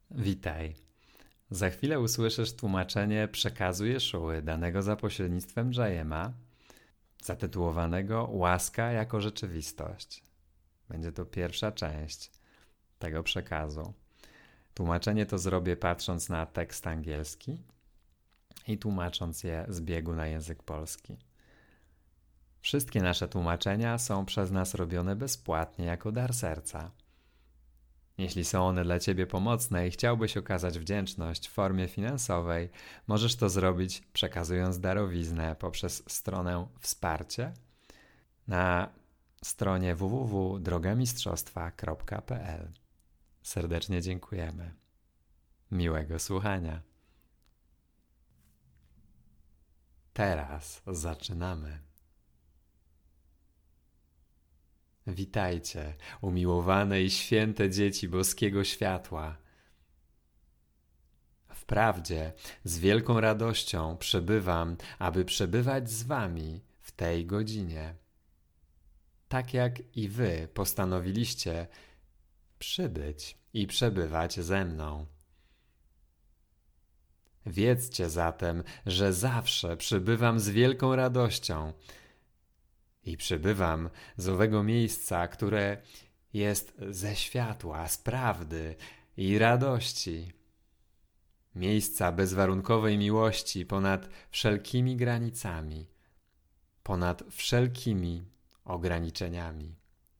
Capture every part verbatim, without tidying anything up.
Witaj. Za chwilę usłyszysz tłumaczenie przekazu Jeszuły danego za pośrednictwem Dżajema, zatytułowanego Łaska jako rzeczywistość. Będzie to pierwsza część tego przekazu. Tłumaczenie to zrobię patrząc na tekst angielski i tłumacząc je z biegu na język polski. Wszystkie nasze tłumaczenia są przez nas robione bezpłatnie jako dar serca. Jeśli są one dla Ciebie pomocne i chciałbyś okazać wdzięczność w formie finansowej, możesz to zrobić przekazując darowiznę poprzez stronę Wsparcie na stronie w w w kropka drogamistrzostwa kropka p l. Serdecznie dziękujemy. Miłego słuchania. Teraz zaczynamy. Witajcie, umiłowane i święte dzieci boskiego światła. Wprawdzie z wielką radością przybywam, aby przebywać z wami w tej godzinie. Tak jak i wy postanowiliście przybyć i przebywać ze mną. Wiedzcie zatem, że zawsze przybywam z wielką radością, I przybywam z owego miejsca, które jest ze światła, z prawdy i radości. Miejsca bezwarunkowej miłości ponad wszelkimi granicami, ponad wszelkimi ograniczeniami.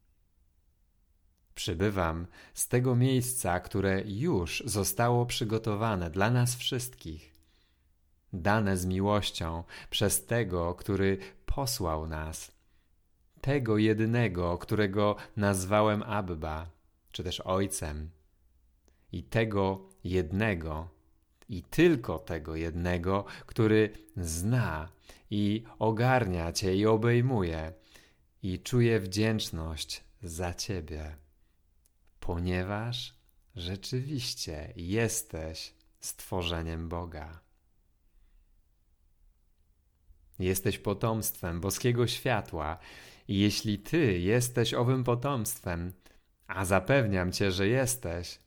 Przybywam z tego miejsca, które już zostało przygotowane dla nas wszystkich, dane z miłością przez tego, który posłał nas, tego jedynego, którego nazwałem Abba, czy też Ojcem, i tego jednego, i tylko tego jednego, który zna i ogarnia Cię i obejmuje i czuje wdzięczność za Ciebie, ponieważ rzeczywiście jesteś stworzeniem Boga. Jesteś potomstwem boskiego światła i jeśli Ty jesteś owym potomstwem, a zapewniam Cię, że jesteś,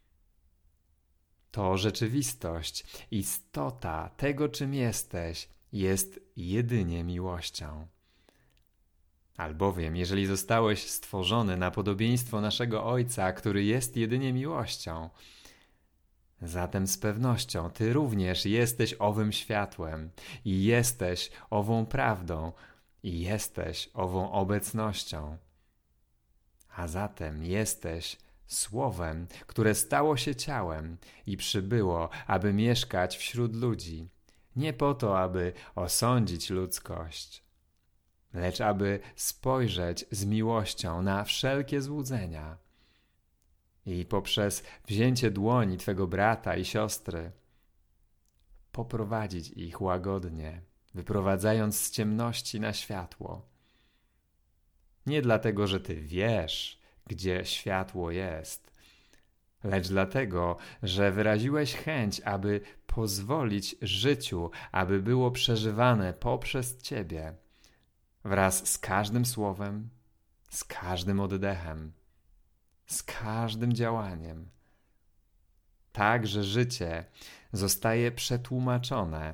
to rzeczywistość, istota tego, czym jesteś, jest jedynie miłością. Albowiem, jeżeli zostałeś stworzony na podobieństwo naszego Ojca, który jest jedynie miłością, zatem z pewnością Ty również jesteś owym światłem i jesteś ową prawdą i jesteś ową obecnością. A zatem jesteś Słowem, które stało się ciałem i przybyło, aby mieszkać wśród ludzi, nie po to, aby osądzić ludzkość, lecz aby spojrzeć z miłością na wszelkie złudzenia i poprzez wzięcie dłoni Twego brata i siostry poprowadzić ich łagodnie, wyprowadzając z ciemności na światło. Nie dlatego, że Ty wiesz, gdzie światło jest, lecz dlatego, że wyraziłeś chęć, aby pozwolić życiu, aby było przeżywane poprzez Ciebie, wraz z każdym słowem, z każdym oddechem, z każdym działaniem. Tak, że życie zostaje przetłumaczone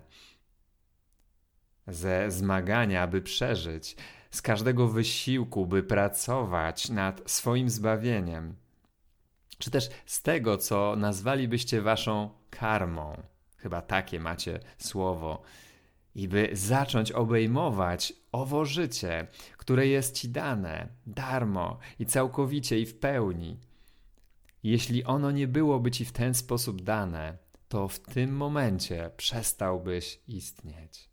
ze zmagania, by przeżyć, z każdego wysiłku, by pracować nad swoim zbawieniem, czy też z tego, co nazwalibyście waszą karmą, chyba takie macie słowo, i by zacząć obejmować owo życie, które jest Ci dane darmo i całkowicie i w pełni. Jeśli ono nie byłoby Ci w ten sposób dane, to w tym momencie przestałbyś istnieć.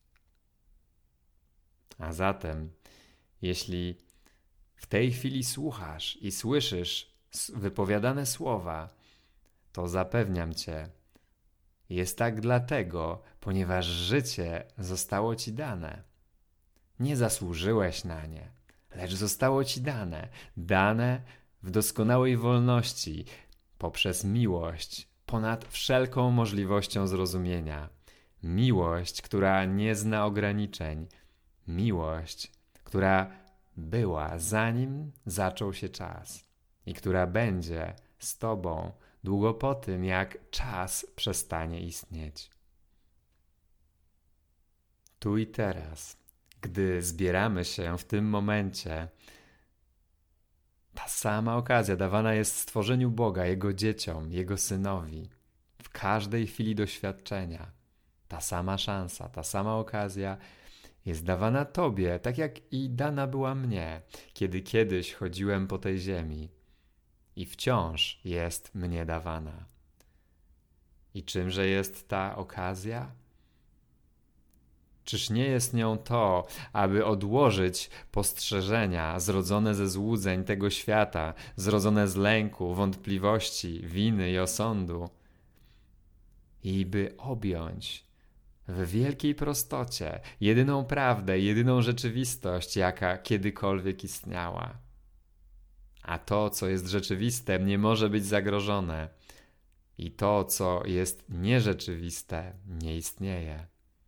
A zatem, jeśli w tej chwili słuchasz i słyszysz wypowiadane słowa, to zapewniam Cię, jest tak dlatego, ponieważ życie zostało Ci dane. Nie zasłużyłeś na nie, lecz zostało Ci dane, dane w doskonałej wolności, poprzez miłość ponad wszelką możliwością zrozumienia. Miłość, która nie zna ograniczeń. Miłość, która była zanim zaczął się czas i która będzie z Tobą długo po tym, jak czas przestanie istnieć. Tu i teraz, gdy zbieramy się w tym momencie, ta sama okazja dawana jest stworzeniu Boga, Jego dzieciom, Jego Synowi, w każdej chwili doświadczenia. Ta sama szansa, ta sama okazja jest dawana Tobie, tak jak i dana była mnie, kiedy kiedyś chodziłem po tej ziemi i wciąż jest mnie dawana. I czymże jest ta okazja? Czyż nie jest nią to, aby odłożyć postrzeżenia zrodzone ze złudzeń tego świata, zrodzone z lęku, wątpliwości, winy i osądu, i by objąć w wielkiej prostocie jedyną prawdę, jedyną rzeczywistość, jaka kiedykolwiek istniała. A to, co jest rzeczywiste, nie może być zagrożone. I to, co jest nierzeczywiste, nie istnieje.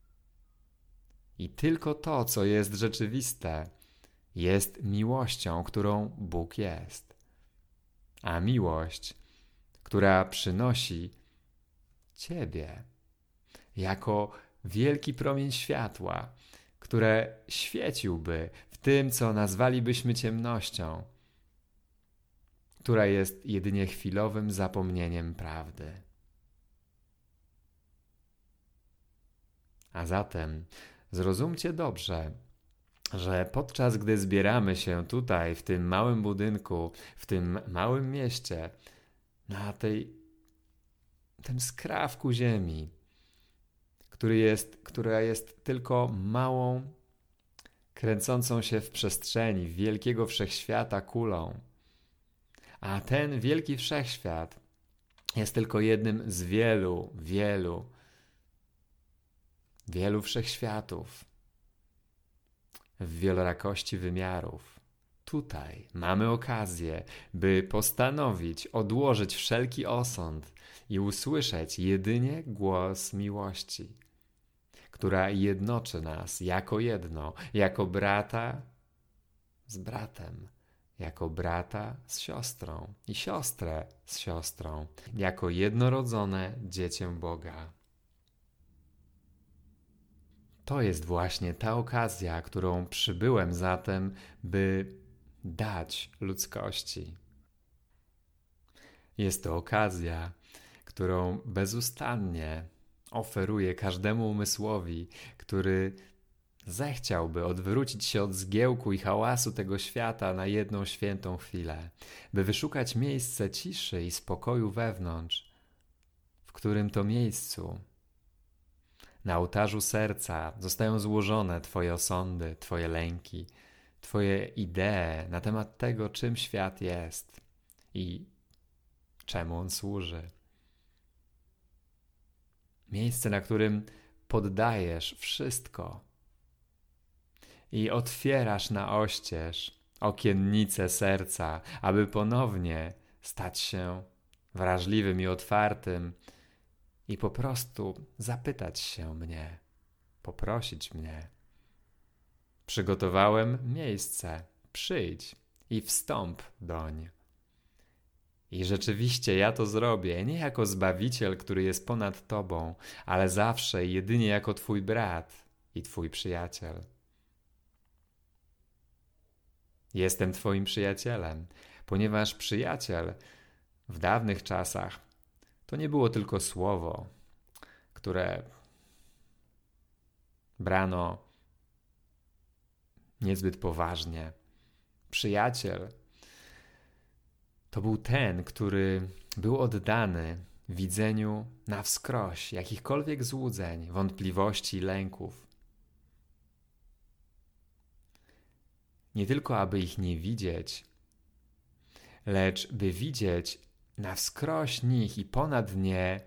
I tylko to, co jest rzeczywiste, jest miłością, którą Bóg jest. A miłość, która przynosi Ciebie jako wielki promień światła, które świeciłby w tym, co nazwalibyśmy ciemnością, która jest jedynie chwilowym zapomnieniem prawdy. A zatem zrozumcie dobrze, że podczas gdy zbieramy się tutaj, w tym małym budynku, w tym małym mieście, na tej, tym skrawku ziemi, który jest, która jest tylko małą, kręcącą się w przestrzeni wielkiego wszechświata kulą, a ten wielki wszechświat jest tylko jednym z wielu, wielu, wielu wszechświatów w wielorakości wymiarów. Tutaj mamy okazję, by postanowić odłożyć wszelki osąd i usłyszeć jedynie głos miłości, która jednoczy nas jako jedno, jako brata z bratem, jako brata z siostrą i siostrę z siostrą, jako jednorodzone dziecię Boga. To jest właśnie ta okazja, którą przybyłem zatem, by dać ludzkości. Jest to okazja, którą bezustannie oferuję każdemu umysłowi, który zechciałby odwrócić się od zgiełku i hałasu tego świata na jedną świętą chwilę, by wyszukać miejsce ciszy i spokoju wewnątrz, w którym to miejscu na ołtarzu serca zostają złożone Twoje osądy, Twoje lęki, Twoje idee na temat tego, czym świat jest i czemu on służy. Miejsce, na którym poddajesz wszystko i otwierasz na oścież okiennice serca, aby ponownie stać się wrażliwym i otwartym i po prostu zapytać się mnie, poprosić mnie. Przygotowałem miejsce, przyjdź i wstąp doń. I rzeczywiście ja to zrobię, nie jako Zbawiciel, który jest ponad Tobą, ale zawsze i jedynie jako Twój brat i Twój przyjaciel. Jestem Twoim przyjacielem, ponieważ przyjaciel w dawnych czasach to nie było tylko słowo, które brano niezbyt poważnie. Przyjaciel to był ten, który był oddany widzeniu na wskroś jakichkolwiek złudzeń, wątpliwości i lęków. Nie tylko aby ich nie widzieć, lecz by widzieć na wskroś nich i ponad nie,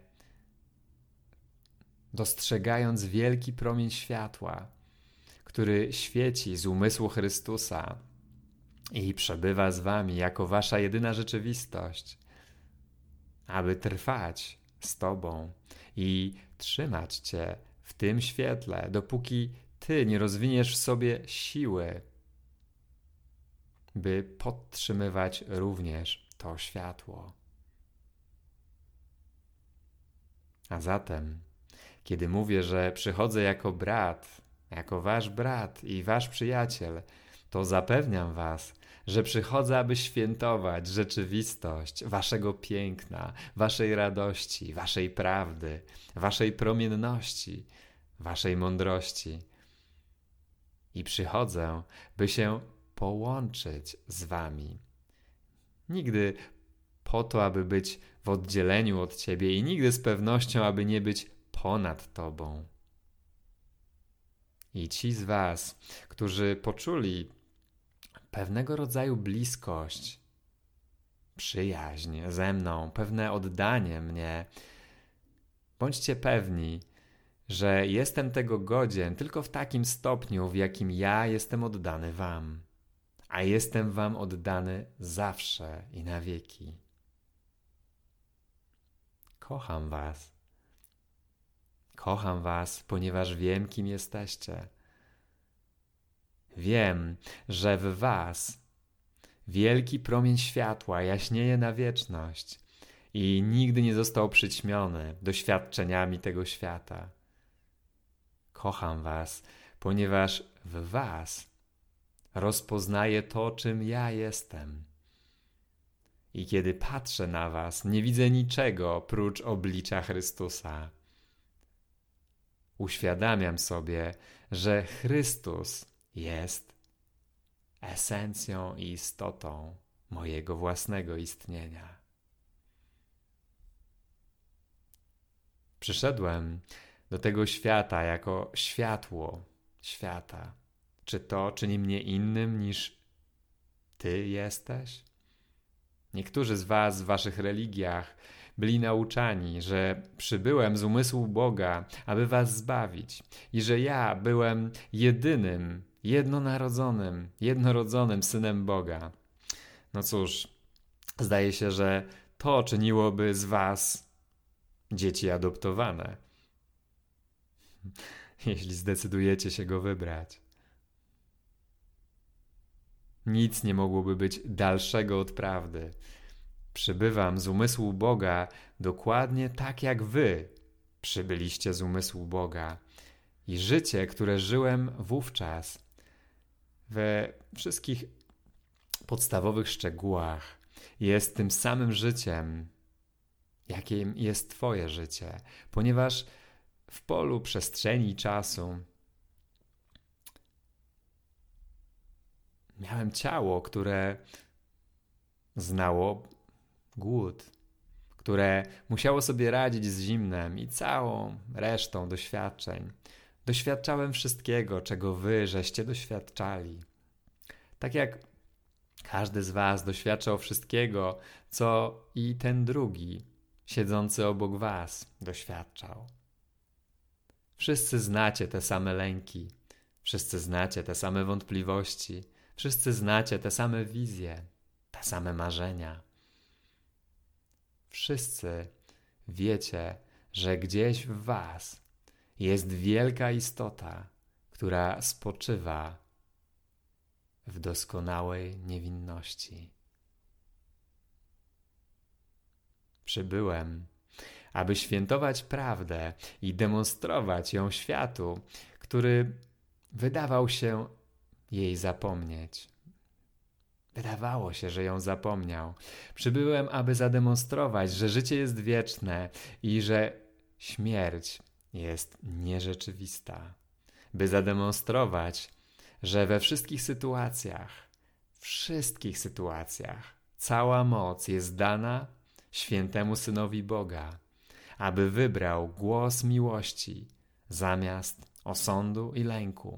dostrzegając wielki promień światła, który świeci z umysłu Chrystusa i przebywa z wami jako wasza jedyna rzeczywistość, aby trwać z Tobą i trzymać Cię w tym świetle, dopóki Ty nie rozwiniesz w sobie siły, by podtrzymywać również to światło. A zatem, kiedy mówię, że przychodzę jako brat, jako wasz brat i wasz przyjaciel, to zapewniam was, że przychodzę, aby świętować rzeczywistość waszego piękna, waszej radości, waszej prawdy, waszej promienności, waszej mądrości. I przychodzę, by się połączyć z wami. Nigdy po to, aby być w oddzieleniu od ciebie i nigdy z pewnością, aby nie być ponad tobą. I ci z was, którzy poczuli pewnego rodzaju bliskość, przyjaźń ze mną, pewne oddanie mnie, bądźcie pewni, że jestem tego godzien tylko w takim stopniu, w jakim ja jestem oddany wam, a jestem wam oddany zawsze i na wieki. Kocham was. Kocham was, ponieważ wiem, kim jesteście. Wiem, że w was wielki promień światła jaśnieje na wieczność i nigdy nie został przyćmiony doświadczeniami tego świata. Kocham was, ponieważ w was rozpoznaję to, czym ja jestem. I kiedy patrzę na was, nie widzę niczego prócz oblicza Chrystusa. Uświadamiam sobie, że Chrystus jest esencją i istotą mojego własnego istnienia. Przyszedłem do tego świata jako światło świata. Czy to czyni mnie innym niż ty jesteś? Niektórzy z was w waszych religiach byli nauczani, że przybyłem z umysłu Boga, aby was zbawić i że ja byłem jedynym, jednonarodzonym, jednorodzonym Synem Boga. No cóż, zdaje się, że to czyniłoby z was dzieci adoptowane, jeśli zdecydujecie się go wybrać. Nic nie mogłoby być dalszego od prawdy. Przybywam z umysłu Boga dokładnie tak jak wy przybyliście z umysłu Boga. I życie, które żyłem wówczas, we wszystkich podstawowych szczegółach, jest tym samym życiem, jakim jest twoje życie, ponieważ w polu przestrzeni i czasu miałem ciało, które znało głód, które musiało sobie radzić z zimnem i całą resztą doświadczeń. Doświadczałem wszystkiego, czego wy żeście doświadczali. Tak jak każdy z was doświadczał wszystkiego, co i ten drugi, siedzący obok was, doświadczał. Wszyscy znacie te same lęki, wszyscy znacie te same wątpliwości, wszyscy znacie te same wizje, te same marzenia. Wszyscy wiecie, że gdzieś w was jest wielka istota, która spoczywa w doskonałej niewinności. Przybyłem, aby świętować prawdę i demonstrować ją światu, który wydawał się jej zapomnieć. Wydawało się, że ją zapomniał. Przybyłem, aby zademonstrować, że życie jest wieczne i że śmierć jest nierzeczywista. By zademonstrować, że we wszystkich sytuacjach, wszystkich sytuacjach, cała moc jest dana świętemu Synowi Boga, aby wybrał głos miłości zamiast osądu i lęku.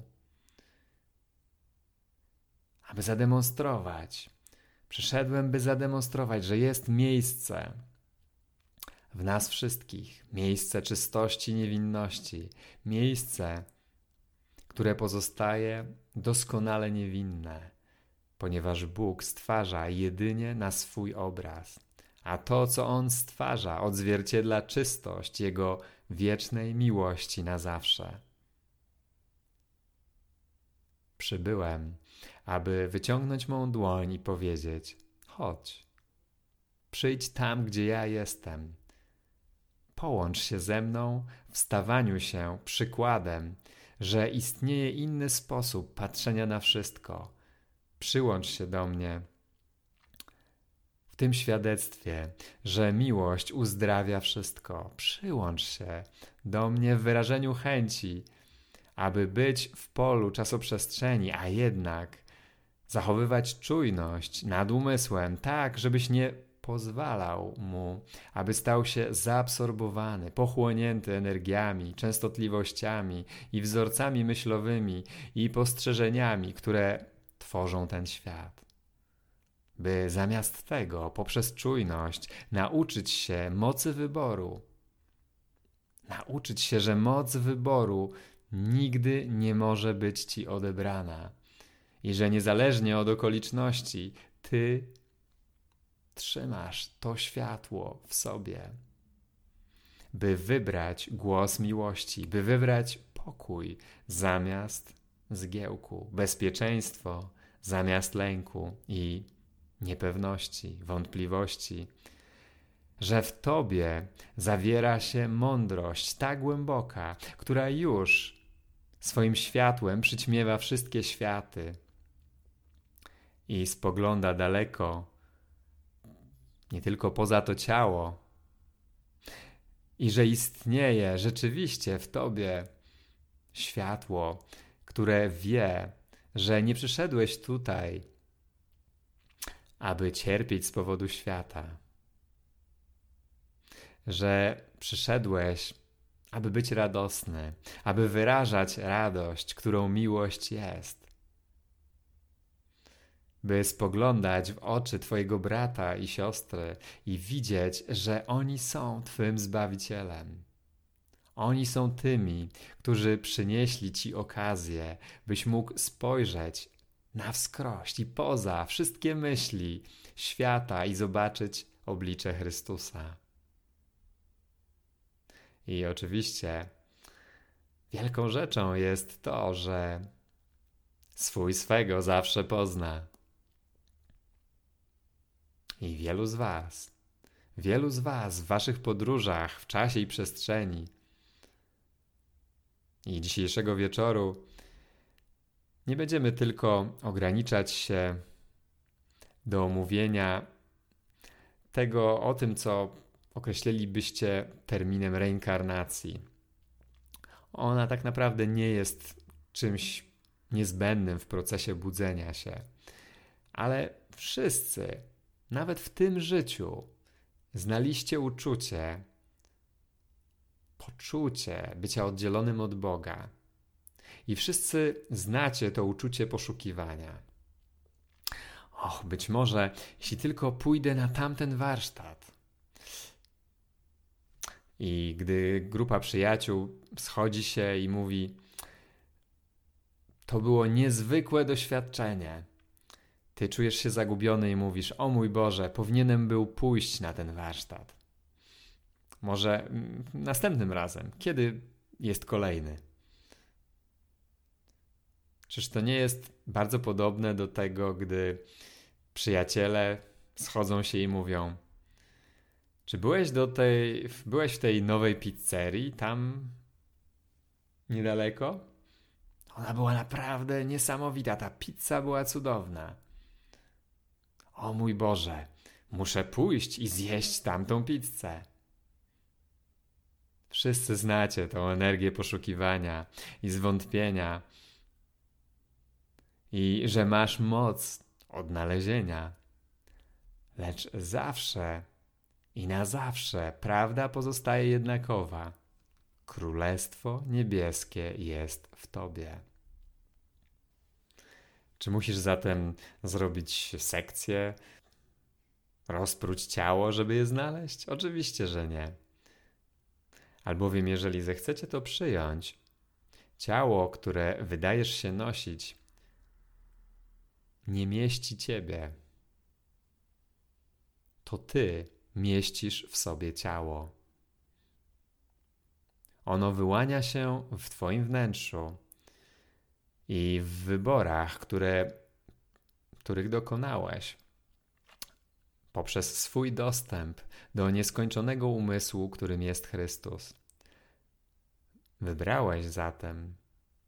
Aby zademonstrować, przyszedłem, by zademonstrować, że jest miejsce w nas wszystkich, miejsce czystości i niewinności, miejsce, które pozostaje doskonale niewinne, ponieważ Bóg stwarza jedynie na swój obraz, a to, co On stwarza, odzwierciedla czystość Jego wiecznej miłości na zawsze. Przybyłem, aby wyciągnąć mą dłoń i powiedzieć: chodź, przyjdź tam, gdzie ja jestem. Połącz się ze mną w stawaniu się przykładem, że istnieje inny sposób patrzenia na wszystko. Przyłącz się do mnie w tym świadectwie, że miłość uzdrawia wszystko. Przyłącz się do mnie w wyrażeniu chęci, aby być w polu czasoprzestrzeni, a jednak zachowywać czujność nad umysłem, tak, żebyś nie pozwalał mu, aby stał się zaabsorbowany, pochłonięty energiami, częstotliwościami i wzorcami myślowymi i postrzeżeniami, które tworzą ten świat. By zamiast tego, poprzez czujność, nauczyć się mocy wyboru. Nauczyć się, że moc wyboru nigdy nie może być ci odebrana i że niezależnie od okoliczności, ty trzymasz to światło w sobie, by wybrać głos miłości, by wybrać pokój zamiast zgiełku, bezpieczeństwo zamiast lęku i niepewności, wątpliwości, że w tobie zawiera się mądrość tak głęboka, która już swoim światłem przyćmiewa wszystkie światy i spogląda daleko, nie tylko poza to ciało, i że istnieje rzeczywiście w tobie światło, które wie, że nie przyszedłeś tutaj, aby cierpieć z powodu świata, że przyszedłeś, aby być radosny, aby wyrażać radość, którą miłość jest, by spoglądać w oczy twojego brata i siostry i widzieć, że oni są twym Zbawicielem. Oni są tymi, którzy przynieśli ci okazję, byś mógł spojrzeć na wskroś i poza wszystkie myśli świata i zobaczyć oblicze Chrystusa. I oczywiście wielką rzeczą jest to, że swój swego zawsze pozna. I wielu z was, wielu z was w waszych podróżach w czasie i przestrzeni i dzisiejszego wieczoru nie będziemy tylko ograniczać się do omówienia tego o tym, co określilibyście terminem reinkarnacji. Ona tak naprawdę nie jest czymś niezbędnym w procesie budzenia się, ale wszyscy, nawet w tym życiu, znaliście uczucie, poczucie bycia oddzielonym od Boga. I wszyscy znacie to uczucie poszukiwania. Och, być może, jeśli tylko pójdę na tamten warsztat. I gdy grupa przyjaciół schodzi się i mówi: to było niezwykłe doświadczenie. Ty czujesz się zagubiony i mówisz: o mój Boże, powinienem był pójść na ten warsztat. Może następnym razem, kiedy jest kolejny? Czyż to nie jest bardzo podobne do tego, gdy przyjaciele schodzą się i mówią: czy byłeś do tej, byłeś w tej nowej pizzerii tam niedaleko? Ona była naprawdę niesamowita, ta pizza była cudowna. O mój Boże, muszę pójść i zjeść tamtą pizzę. Wszyscy znacie tą energię poszukiwania i zwątpienia i że masz moc odnalezienia. Lecz zawsze i na zawsze prawda pozostaje jednakowa. Królestwo niebieskie jest w tobie. Czy musisz zatem zrobić sekcję, rozpróć ciało, żeby je znaleźć? Oczywiście, że nie. Albowiem jeżeli zechcecie to przyjąć, ciało, które wydajesz się nosić, nie mieści ciebie. To ty mieścisz w sobie ciało. Ono wyłania się w twoim wnętrzu i w wyborach, które, których dokonałeś poprzez swój dostęp do nieskończonego umysłu, którym jest Chrystus. Wybrałeś zatem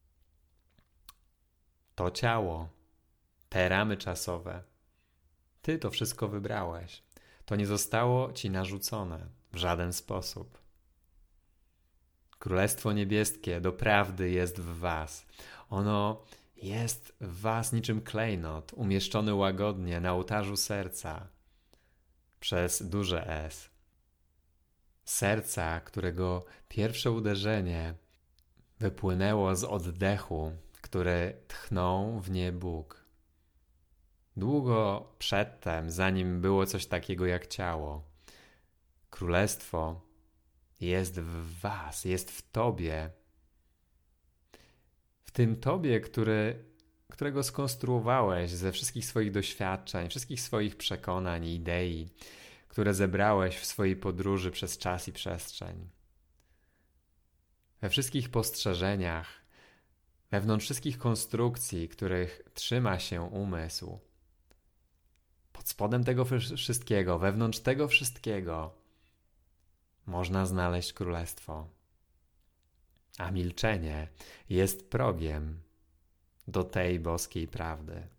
to ciało, te ramy czasowe. Ty to wszystko wybrałeś. To nie zostało ci narzucone w żaden sposób. Królestwo Niebieskie doprawdy jest w was. Ono jest w was niczym klejnot, umieszczony łagodnie na ołtarzu serca przez duże S. Serca, którego pierwsze uderzenie wypłynęło z oddechu, który tchnął w nie Bóg. Długo przedtem, zanim było coś takiego jak ciało, królestwo jest w was, jest w tobie. W tym tobie, który, którego skonstruowałeś ze wszystkich swoich doświadczeń, wszystkich swoich przekonań i idei, które zebrałeś w swojej podróży przez czas i przestrzeń. We wszystkich postrzeżeniach, wewnątrz wszystkich konstrukcji, których trzyma się umysł. Pod spodem tego wszystkiego, wewnątrz tego wszystkiego można znaleźć królestwo. A milczenie jest progiem do tej boskiej prawdy.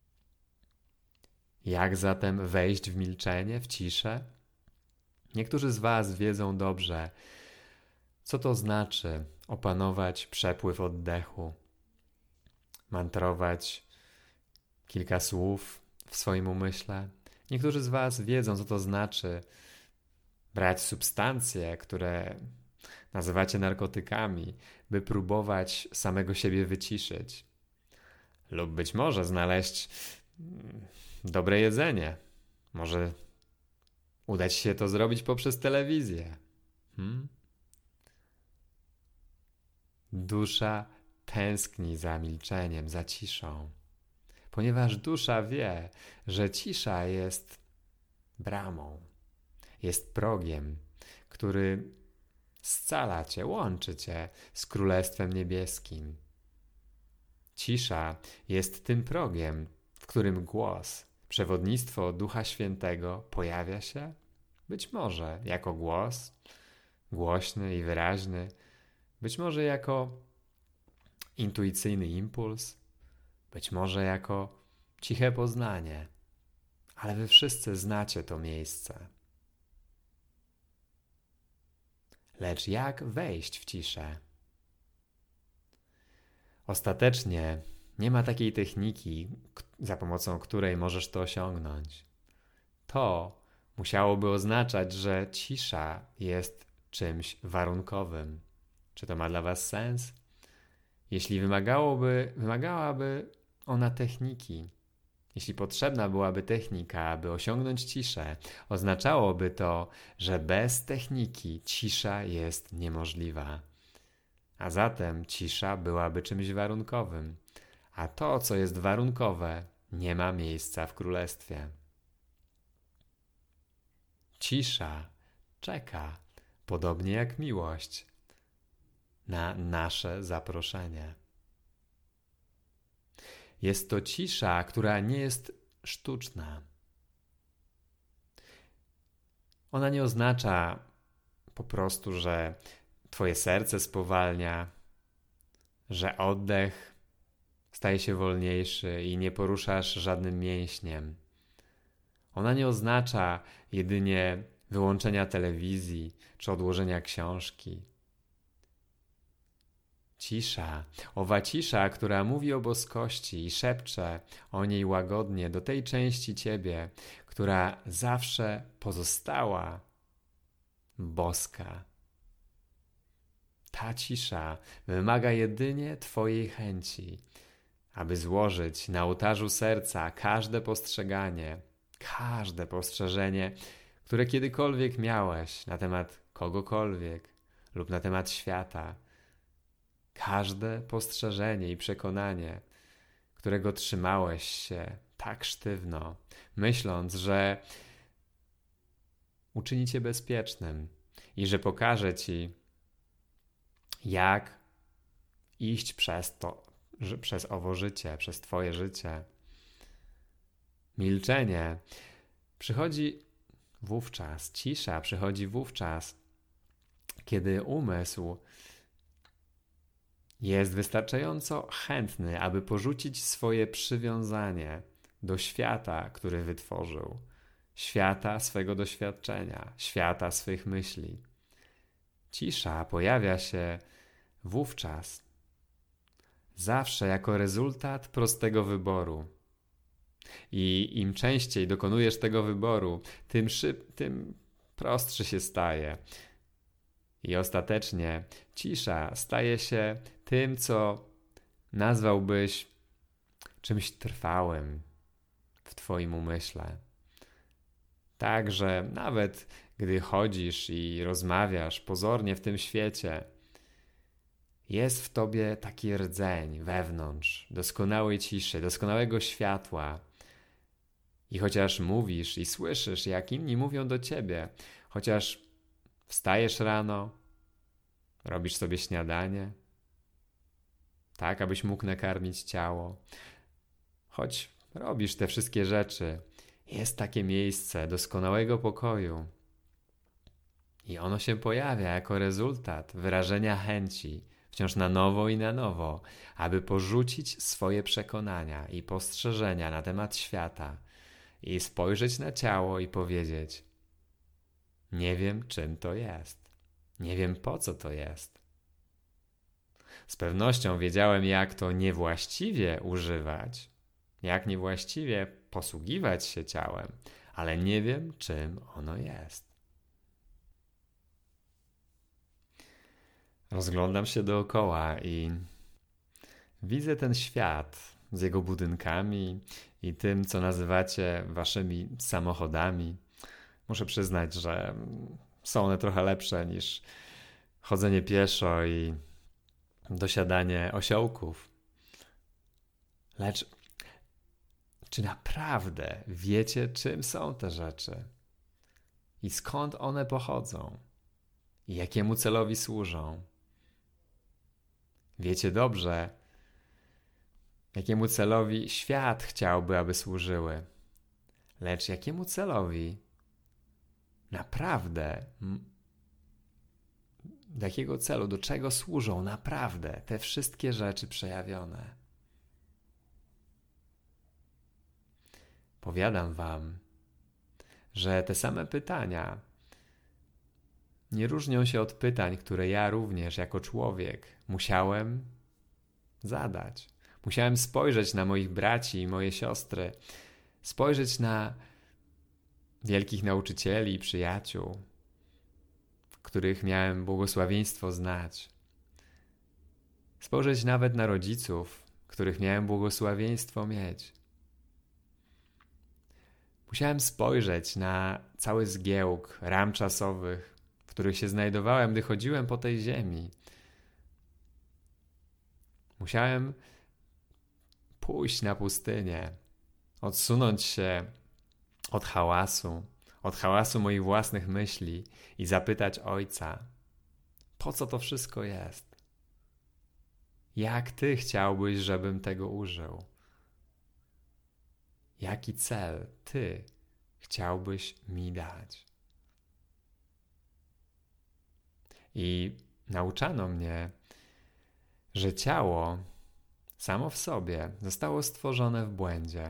Jak zatem wejść w milczenie, w ciszę? Niektórzy z was wiedzą dobrze, co to znaczy opanować przepływ oddechu, mantrować kilka słów w swoim umyśle. Niektórzy z was wiedzą, co to znaczy brać substancje, które nazywacie narkotykami, by próbować samego siebie wyciszyć. Lub być może znaleźć dobre jedzenie. Może udać się to zrobić poprzez telewizję. Hmm? Dusza tęskni za milczeniem, za ciszą, ponieważ dusza wie, że cisza jest bramą, jest progiem, który scala cię, łączy cię z Królestwem Niebieskim. Cisza jest tym progiem, w którym głos, przewodnictwo Ducha Świętego pojawia się, być może jako głos, głośny i wyraźny, być może jako intuicyjny impuls, być może jako ciche poznanie, ale wy wszyscy znacie to miejsce. Lecz jak wejść w ciszę? Ostatecznie nie ma takiej techniki, za pomocą której możesz to osiągnąć. To musiałoby oznaczać, że cisza jest czymś warunkowym. Czy to ma dla was sens? Jeśli wymagałoby, wymagałaby ona techniki, jeśli potrzebna byłaby technika, aby osiągnąć ciszę, oznaczałoby to, że bez techniki cisza jest niemożliwa. A zatem cisza byłaby czymś warunkowym, a to, co jest warunkowe, nie ma miejsca w królestwie. Cisza czeka, podobnie jak miłość, na nasze zaproszenie. Jest to cisza, która nie jest sztuczna. Ona nie oznacza po prostu, że twoje serce spowalnia, że oddech staje się wolniejszy i nie poruszasz żadnym mięśniem. Ona nie oznacza jedynie wyłączenia telewizji czy odłożenia książki. Cisza, owa cisza, która mówi o boskości i szepcze o niej łagodnie do tej części ciebie, która zawsze pozostała boska. Ta cisza wymaga jedynie twojej chęci, aby złożyć na ołtarzu serca każde postrzeganie, każde postrzeżenie, które kiedykolwiek miałeś na temat kogokolwiek lub na temat świata. Każde postrzeżenie i przekonanie, którego trzymałeś się tak sztywno, myśląc, że uczyni cię bezpiecznym i że pokaże ci, jak iść przez to, przez owo życie, przez twoje życie. Milczenie przychodzi Wówczas cisza przychodzi wówczas, kiedy umysł jest wystarczająco chętny, aby porzucić swoje przywiązanie do świata, który wytworzył, świata swego doświadczenia, świata swych myśli. Cisza pojawia się wówczas zawsze jako rezultat prostego wyboru. I im częściej dokonujesz tego wyboru, tym, szyb, tym prostszy się staje. I ostatecznie cisza staje się tym, co nazwałbyś czymś trwałym w twoim umyśle. Tak, że nawet gdy chodzisz i rozmawiasz pozornie w tym świecie, jest w tobie taki rdzeń wewnątrz, doskonałej ciszy, doskonałego światła. I chociaż mówisz i słyszysz, jak inni mówią do ciebie, chociaż wstajesz rano, robisz sobie śniadanie, tak, abyś mógł nakarmić ciało, choć robisz te wszystkie rzeczy, jest takie miejsce doskonałego pokoju i ono się pojawia jako rezultat wyrażenia chęci, wciąż na nowo i na nowo, aby porzucić swoje przekonania i postrzeżenia na temat świata i spojrzeć na ciało i powiedzieć: nie wiem, czym to jest. Nie wiem, po co to jest. Z pewnością wiedziałem, jak to niewłaściwie używać, jak niewłaściwie posługiwać się ciałem, ale nie wiem, czym ono jest. Rozglądam się dookoła i widzę ten świat z jego budynkami i tym, co nazywacie waszymi samochodami. Muszę przyznać, że są one trochę lepsze niż chodzenie pieszo i dosiadanie osiołków. Lecz czy naprawdę wiecie, czym są te rzeczy? I skąd one pochodzą? I jakiemu celowi służą? Wiecie dobrze, jakiemu celowi świat chciałby, aby służyły. Lecz jakiemu celowi naprawdę, do jakiego celu, do czego służą naprawdę te wszystkie rzeczy przejawione? Powiadam wam, że te same pytania nie różnią się od pytań, które ja również jako człowiek musiałem zadać. Musiałem spojrzeć na moich braci i moje siostry, spojrzeć na wielkich nauczycieli i przyjaciół, których miałem błogosławieństwo znać. Spojrzeć nawet na rodziców, których miałem błogosławieństwo mieć. Musiałem spojrzeć na cały zgiełk ram czasowych, w których się znajdowałem, gdy chodziłem po tej ziemi. Musiałem pójść na pustynię, odsunąć się od hałasu, od hałasu moich własnych myśli i zapytać Ojca, po co to wszystko jest? Jak Ty chciałbyś, żebym tego użył? Jaki cel Ty chciałbyś mi dać? I nauczano mnie, że ciało samo w sobie zostało stworzone w błędzie.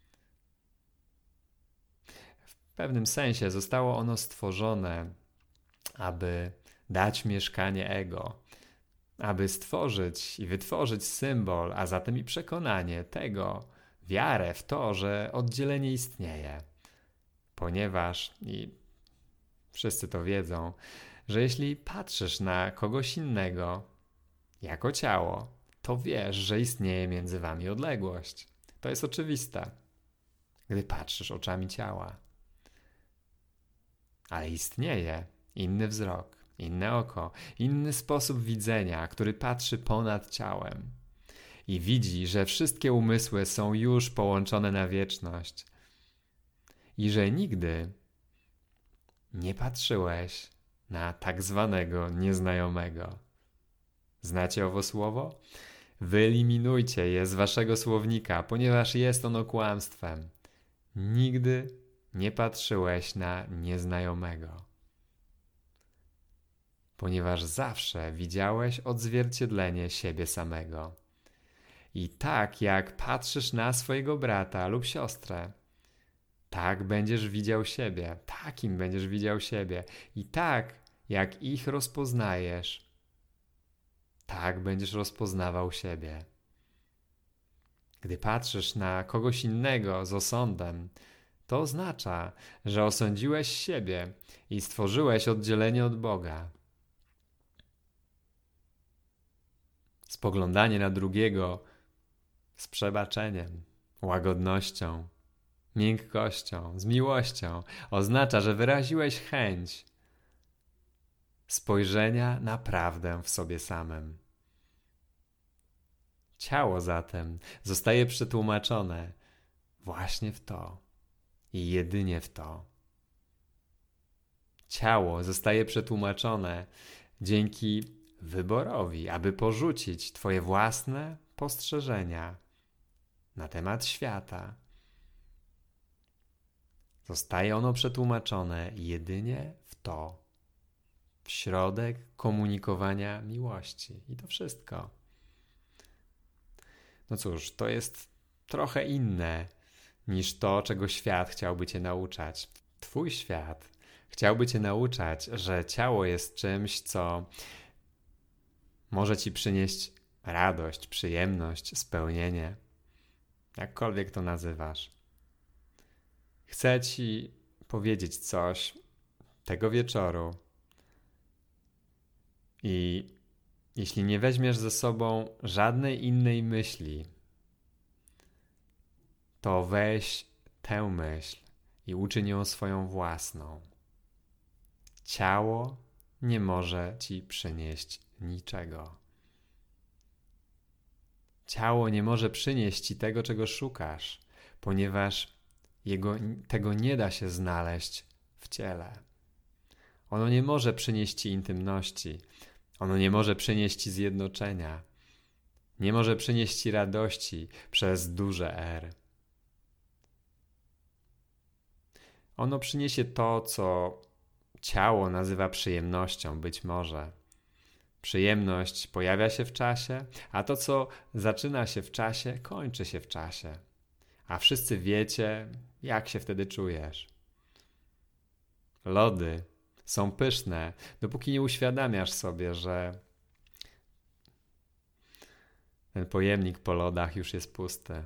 W pewnym sensie zostało ono stworzone, aby dać mieszkanie ego, aby stworzyć i wytworzyć symbol, a zatem i przekonanie tego, wiarę w to, że oddzielenie istnieje. Ponieważ, i wszyscy to wiedzą, że jeśli patrzysz na kogoś innego jako ciało, to wiesz, że istnieje między wami odległość. To jest oczywiste, gdy patrzysz oczami ciała. Ale istnieje inny wzrok, inne oko, inny sposób widzenia, który patrzy ponad ciałem i widzi, że wszystkie umysły są już połączone na wieczność i że nigdy nie patrzyłeś na tak zwanego nieznajomego. Znacie owo słowo? Wyeliminujcie je z waszego słownika, ponieważ jest ono kłamstwem. Nigdy nie patrzyłeś na nieznajomego, ponieważ zawsze widziałeś odzwierciedlenie siebie samego. I tak jak patrzysz na swojego brata lub siostrę, tak będziesz widział siebie, takim będziesz widział siebie. I tak jak ich rozpoznajesz, tak będziesz rozpoznawał siebie. Gdy patrzysz na kogoś innego z osądem, to oznacza, że osądziłeś siebie i stworzyłeś oddzielenie od Boga. Spoglądanie na drugiego z przebaczeniem, łagodnością, miękkością, z miłością oznacza, że wyraziłeś chęć spojrzenia na prawdę w sobie samym. Ciało zatem zostaje przetłumaczone właśnie w to i jedynie w to. Ciało zostaje przetłumaczone dzięki wyborowi, aby porzucić Twoje własne postrzeżenia na temat świata. Zostaje ono przetłumaczone jedynie w to, w środek komunikowania miłości. I to wszystko. No cóż, to jest trochę inne niż to, czego świat chciałby Cię nauczać. Twój świat chciałby Cię nauczać, że ciało jest czymś, co może Ci przynieść radość, przyjemność, spełnienie, jakkolwiek to nazywasz. Chcę Ci powiedzieć coś tego wieczoru i jeśli nie weźmiesz ze sobą żadnej innej myśli, to weź tę myśl i uczyń ją swoją własną. Ciało nie może Ci przynieść niczego. Ciało nie może przynieść Ci tego, czego szukasz, ponieważ jego, tego nie da się znaleźć w ciele. Ono nie może przynieść Ci intymności. Ono nie może przynieść Ci zjednoczenia. Nie może przynieść Ci radości przez duże R. Ono przyniesie to, co ciało nazywa przyjemnością, być może. Przyjemność pojawia się w czasie, a to, co zaczyna się w czasie, kończy się w czasie. A wszyscy wiecie, jak się wtedy czujesz. Lody są pyszne, dopóki nie uświadamiasz sobie, że ten pojemnik po lodach już jest pusty.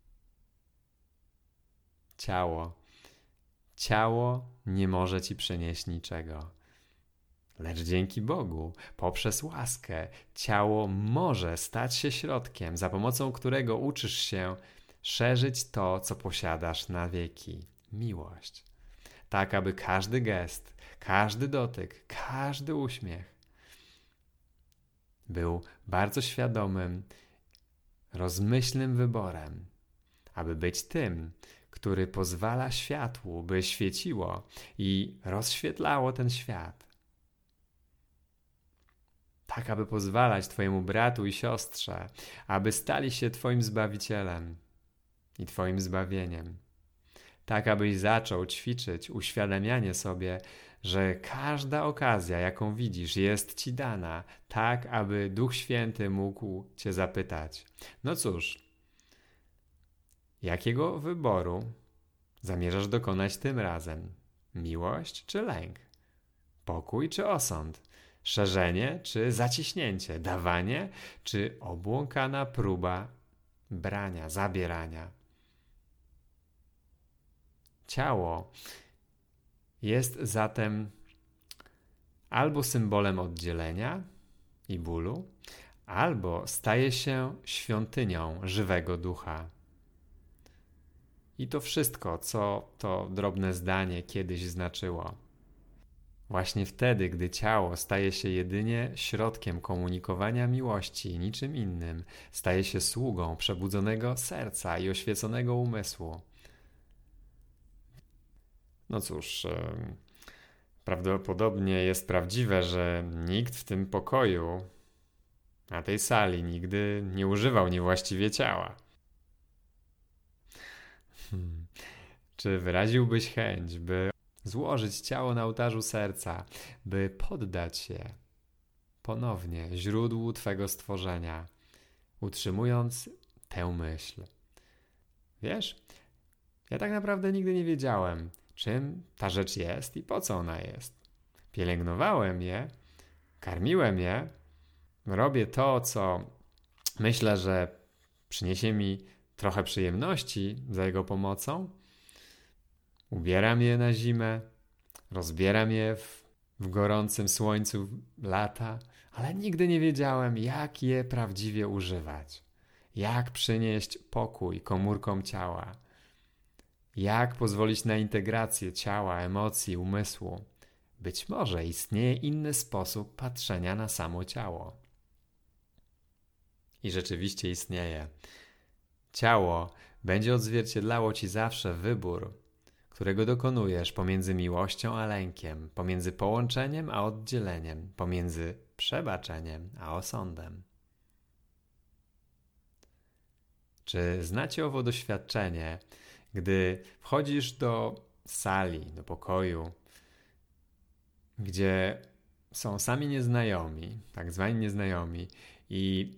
Ciało. Ciało nie może Ci przynieść niczego. Lecz dzięki Bogu, poprzez łaskę, ciało może stać się środkiem, za pomocą którego uczysz się szerzyć to, co posiadasz na wieki. Miłość. Tak, aby każdy gest, każdy dotyk, każdy uśmiech był bardzo świadomym, rozmyślnym wyborem, aby być tym, który pozwala światłu, by świeciło i rozświetlało ten świat. Tak, aby pozwalać Twojemu bratu i siostrze, aby stali się Twoim Zbawicielem i Twoim zbawieniem. Tak, abyś zaczął ćwiczyć uświadamianie sobie, że każda okazja, jaką widzisz, jest Ci dana, tak, aby Duch Święty mógł Cię zapytać. No cóż, jakiego wyboru zamierzasz dokonać tym razem? Miłość czy lęk? Pokój czy osąd? Szerzenie czy zaciśnięcie? Dawanie czy obłąkana próba brania, zabierania? Ciało jest zatem albo symbolem oddzielenia i bólu, albo staje się świątynią żywego ducha. I to wszystko, co to drobne zdanie kiedyś znaczyło. Właśnie wtedy, gdy ciało staje się jedynie środkiem komunikowania miłości i niczym innym, staje się sługą przebudzonego serca i oświeconego umysłu. No cóż, prawdopodobnie jest prawdziwe, że nikt w tym pokoju, na tej sali, nigdy nie używał niewłaściwie ciała. Hmm. Czy wyraziłbyś chęć, by złożyć ciało na ołtarzu serca, by poddać się ponownie źródłu Twego stworzenia, utrzymując tę myśl? Wiesz, ja tak naprawdę nigdy nie wiedziałem, czym ta rzecz jest i po co ona jest. Pielęgnowałem je, karmiłem je, robię to, co myślę, że przyniesie mi trochę przyjemności za jego pomocą. Ubieram je na zimę, rozbieram je w, w gorącym słońcu lata, ale nigdy nie wiedziałem, jak je prawdziwie używać. Jak przynieść pokój komórkom ciała. Jak pozwolić na integrację ciała, emocji, umysłu. Być może istnieje inny sposób patrzenia na samo ciało. I rzeczywiście istnieje. Ciało będzie odzwierciedlało Ci zawsze wybór, którego dokonujesz pomiędzy miłością a lękiem, pomiędzy połączeniem a oddzieleniem, pomiędzy przebaczeniem a osądem. Czy znacie owo doświadczenie, gdy wchodzisz do sali, do pokoju, gdzie są sami nieznajomi, tak zwani nieznajomi i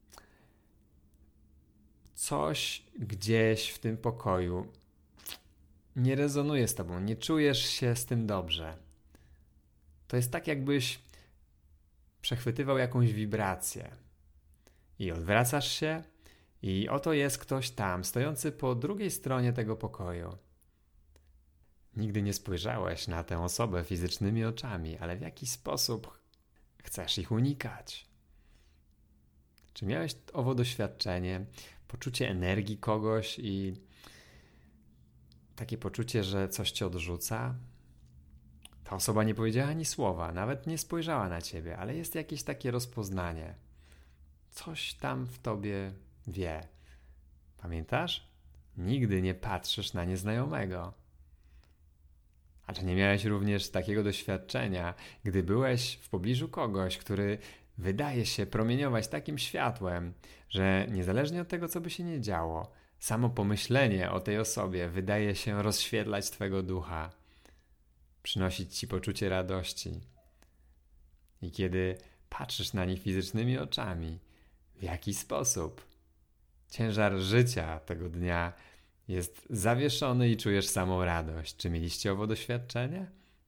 coś gdzieś w tym pokoju nie rezonuje z tobą, nie czujesz się z tym dobrze. To jest tak, jakbyś przechwytywał jakąś wibrację i odwracasz się i oto jest ktoś tam, stojący po drugiej stronie tego pokoju. Nigdy nie spojrzałeś na tę osobę fizycznymi oczami, ale w jaki sposób chcesz ich unikać? Czy miałeś owo doświadczenie, poczucie energii kogoś i takie poczucie, że coś cię odrzuca? Ta osoba nie powiedziała ani słowa, nawet nie spojrzała na ciebie, ale jest jakieś takie rozpoznanie. Coś tam w tobie wie. Pamiętasz? Nigdy nie patrzysz na nieznajomego. A czy nie miałeś również takiego doświadczenia, gdy byłeś w pobliżu kogoś, który wydaje się promieniować takim światłem, że niezależnie od tego, co by się nie działo, samo pomyślenie o tej osobie wydaje się rozświetlać twego ducha, przynosić ci poczucie radości. I kiedy patrzysz na nich fizycznymi oczami, w jaki sposób ciężar życia tego dnia jest zawieszony i czujesz samą radość. Czy mieliście owo doświadczenie?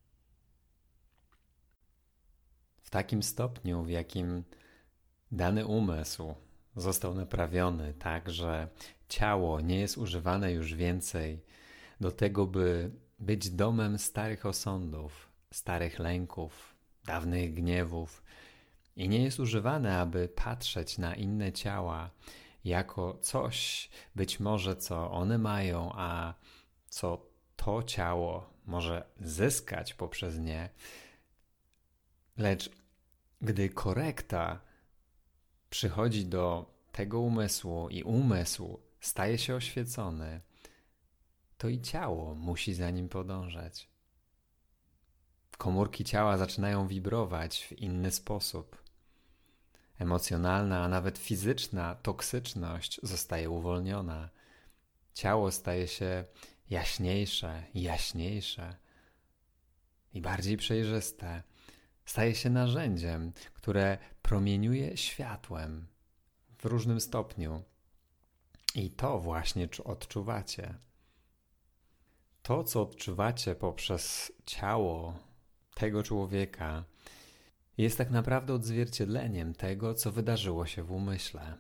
W takim stopniu, w jakim dany umysł został naprawiony tak, że ciało nie jest używane już więcej do tego, by być domem starych osądów, starych lęków, dawnych gniewów i nie jest używane, aby patrzeć na inne ciała jako coś być może, co one mają, a co to ciało może zyskać poprzez nie. Lecz gdy korekta przychodzi do tego umysłu i umysł staje się oświecony, to i ciało musi za nim podążać. Komórki ciała zaczynają wibrować w inny sposób. Emocjonalna, a nawet fizyczna toksyczność zostaje uwolniona. Ciało staje się jaśniejsze, jaśniejsze i bardziej przejrzyste. Staje się narzędziem, które promieniuje światłem w różnym stopniu. I to właśnie odczuwacie. To, co odczuwacie poprzez ciało tego człowieka, jest tak naprawdę odzwierciedleniem tego, co wydarzyło się w umyśle.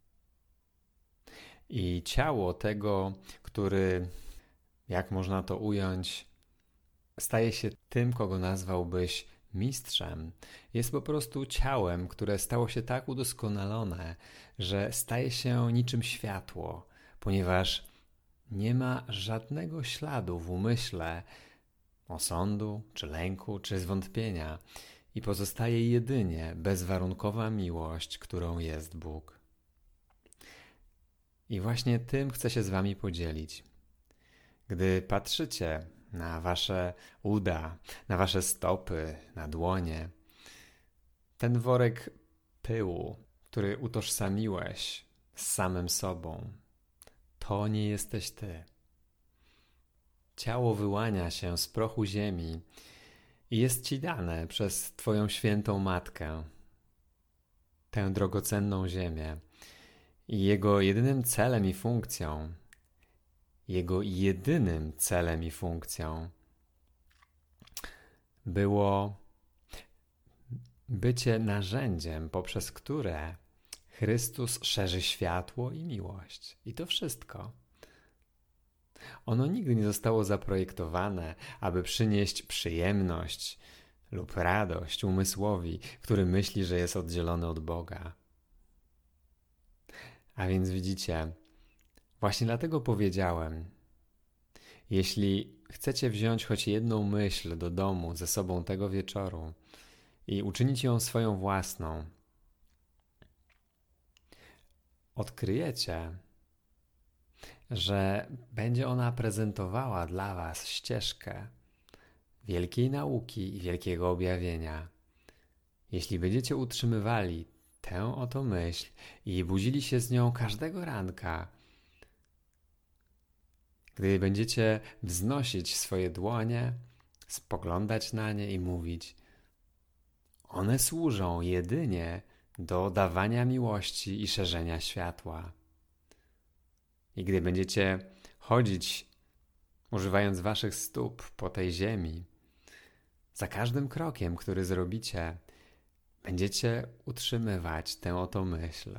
I ciało tego, który, jak można to ująć, staje się tym, kogo nazwałbyś mistrzem, jest po prostu ciałem, które stało się tak udoskonalone, że staje się niczym światło, ponieważ nie ma żadnego śladu w umyśle osądu, czy lęku, czy zwątpienia i pozostaje jedynie bezwarunkowa miłość, którą jest Bóg. I właśnie tym chcę się z wami podzielić. Gdy patrzycie na wasze uda, na wasze stopy, na dłonie, ten worek pyłu, który utożsamiłeś z samym sobą, to nie jesteś ty. ciało wyłania się z prochu ziemi i jest ci dane przez Twoją świętą Matkę, tę drogocenną ziemię. I jego jedynym celem i funkcją, jego jedynym celem i funkcją było bycie narzędziem, poprzez które Chrystus szerzy światło i miłość. I to wszystko. Ono nigdy nie zostało zaprojektowane, aby przynieść przyjemność lub radość umysłowi, który myśli, że jest oddzielony od Boga. A więc widzicie, właśnie dlatego powiedziałem, jeśli chcecie wziąć choć jedną myśl do domu ze sobą tego wieczoru i uczynić ją swoją własną, odkryjecie, że będzie ona prezentowała dla was ścieżkę wielkiej nauki i wielkiego objawienia. Jeśli będziecie utrzymywali tę oto myśl i budzili się z nią każdego ranka, gdy będziecie wznosić swoje dłonie, spoglądać na nie i mówić: one służą jedynie do dawania miłości i szerzenia światła. I gdy będziecie chodzić, używając waszych stóp po tej ziemi, za każdym krokiem, który zrobicie, będziecie utrzymywać tę oto myśl.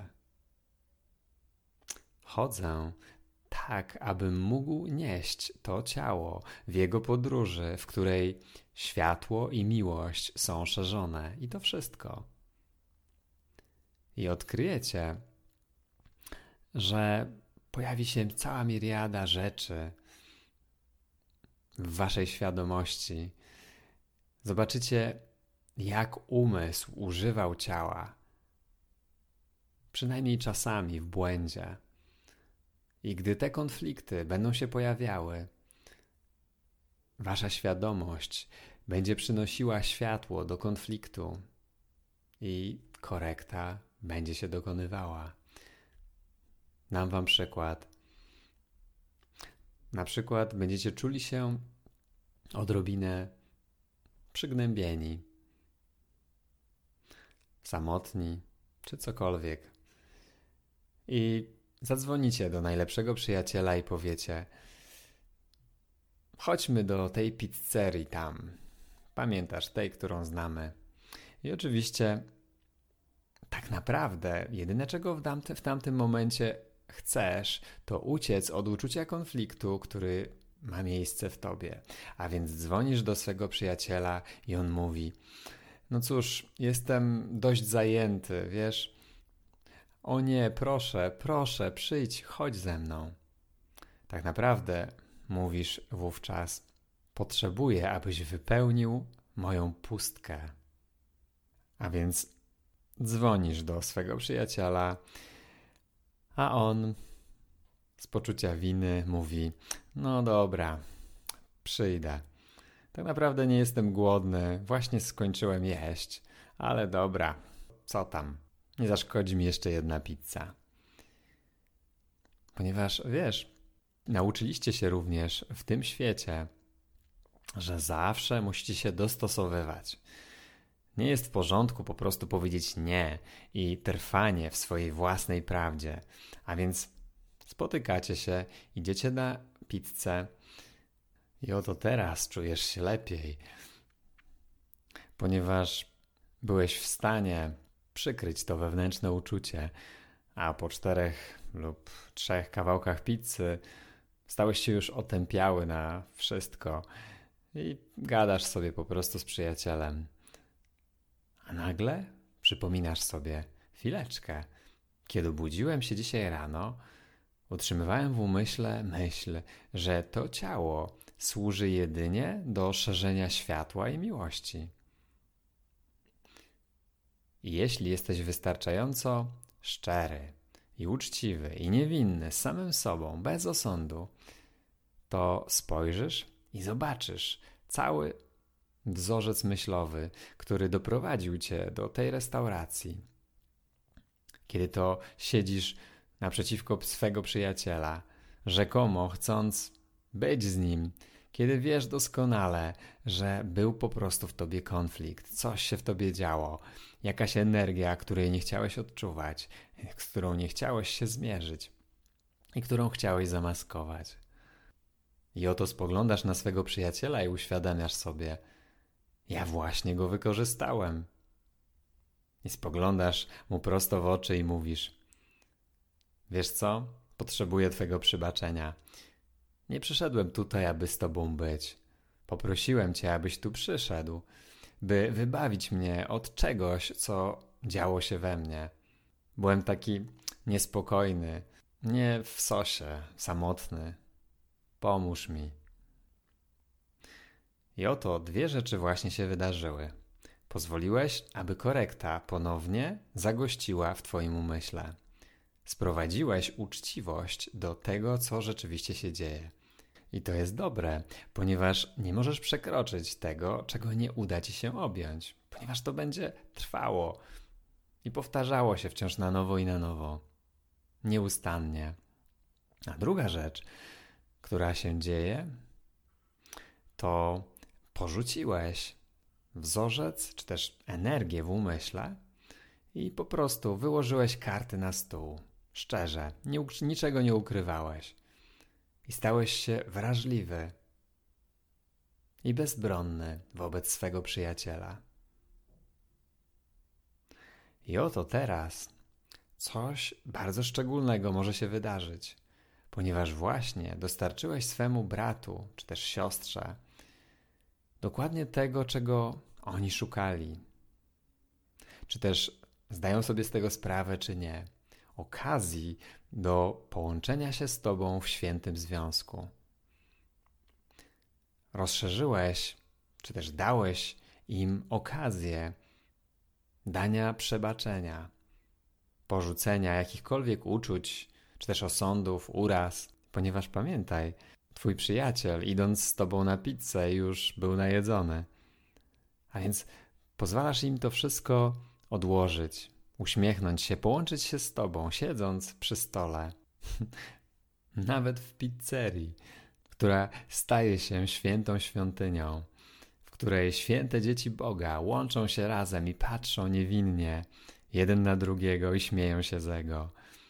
Chodzę tak, abym mógł nieść to ciało w jego podróży, w której światło i miłość są szerzone. I to wszystko. I odkryjecie, że pojawi się cała miriada rzeczy w waszej świadomości. Zobaczycie, jak umysł używał ciała, przynajmniej czasami w błędzie. I gdy te konflikty będą się pojawiały, wasza świadomość będzie przynosiła światło do konfliktu i korekta będzie się dokonywała. Dam wam przykład. Na przykład będziecie czuli się odrobinę przygnębieni, samotni, czy cokolwiek. I zadzwonicie do najlepszego przyjaciela i powiecie: chodźmy do tej pizzerii tam. Pamiętasz, tej, którą znamy. I oczywiście tak naprawdę jedyne, czego w, tamty, w tamtym momencie chcesz, to uciec od uczucia konfliktu, który ma miejsce w tobie. A więc dzwonisz do swego przyjaciela i on mówi: no cóż, jestem dość zajęty, wiesz? O nie, proszę, proszę, przyjdź, chodź ze mną. Tak naprawdę mówisz wówczas: potrzebuję, abyś wypełnił moją pustkę. A więc dzwonisz do swego przyjaciela, a on z poczucia winy mówi: no dobra, przyjdę. Tak naprawdę nie jestem głodny, właśnie skończyłem jeść, ale dobra, co tam, nie zaszkodzi mi jeszcze jedna pizza. Ponieważ wiesz, nauczyliście się również w tym świecie, że zawsze musicie się dostosowywać. Nie jest w porządku po prostu powiedzieć nie i trwanie w swojej własnej prawdzie. A więc spotykacie się, idziecie na pizzę i oto teraz czujesz się lepiej, ponieważ byłeś w stanie przykryć to wewnętrzne uczucie, a po czterech lub trzech kawałkach pizzy stałeś się już otępiały na wszystko i gadasz sobie po prostu z przyjacielem. A nagle przypominasz sobie: chwileczkę, kiedy budziłem się dzisiaj rano, utrzymywałem w umyśle myśl, że to ciało służy jedynie do szerzenia światła i miłości. I jeśli jesteś wystarczająco szczery i uczciwy i niewinny z samym sobą, bez osądu, to spojrzysz i zobaczysz cały wzorzec myślowy, który doprowadził cię do tej restauracji. Kiedy to siedzisz naprzeciwko swego przyjaciela, rzekomo chcąc być z nim, Kiedy wiesz doskonale, że był po prostu w tobie konflikt, coś się w tobie działo, jakaś energia, której nie chciałeś odczuwać, z którą nie chciałeś się zmierzyć i którą chciałeś zamaskować. I oto spoglądasz na swego przyjaciela i uświadamiasz sobie, ja właśnie go wykorzystałem. I spoglądasz mu prosto w oczy i mówisz, wiesz co, potrzebuję twego przebaczenia. Nie przyszedłem tutaj, aby z tobą być. Poprosiłem cię, abyś tu przyszedł, by wybawić mnie od czegoś, co działo się we mnie. Byłem taki niespokojny, nie w sosie, samotny. Pomóż mi. I oto dwie rzeczy właśnie się wydarzyły. Pozwoliłeś, aby korekta ponownie zagościła w twoim umyśle. Sprowadziłeś uczciwość do tego, co rzeczywiście się dzieje. I to jest dobre, ponieważ nie możesz przekroczyć tego, czego nie uda ci się objąć, ponieważ to będzie trwało i powtarzało się wciąż na nowo i na nowo. Nieustannie. A druga rzecz, która się dzieje, to porzuciłeś wzorzec, czy też energię w umyśle i po prostu wyłożyłeś karty na stół. Szczerze, nie, niczego nie ukrywałeś. I stałeś się wrażliwy i bezbronny wobec swego przyjaciela. I oto teraz coś bardzo szczególnego może się wydarzyć, ponieważ właśnie dostarczyłeś swemu bratu, czy też siostrze, dokładnie tego, czego oni szukali. Czy też zdają sobie z tego sprawę, czy nie. Okazji do połączenia się z tobą w świętym związku. Rozszerzyłeś, czy też dałeś im okazję dania przebaczenia, porzucenia jakichkolwiek uczuć, czy też osądów, uraz, ponieważ pamiętaj, twój przyjaciel, idąc z tobą na pizzę, już był najedzony. A więc pozwalasz im to wszystko odłożyć, uśmiechnąć się, połączyć się z tobą, siedząc przy stole. Nawet w pizzerii, która staje się świętą świątynią, w której święte dzieci Boga łączą się razem i patrzą niewinnie jeden na drugiego i śmieją się z Jego.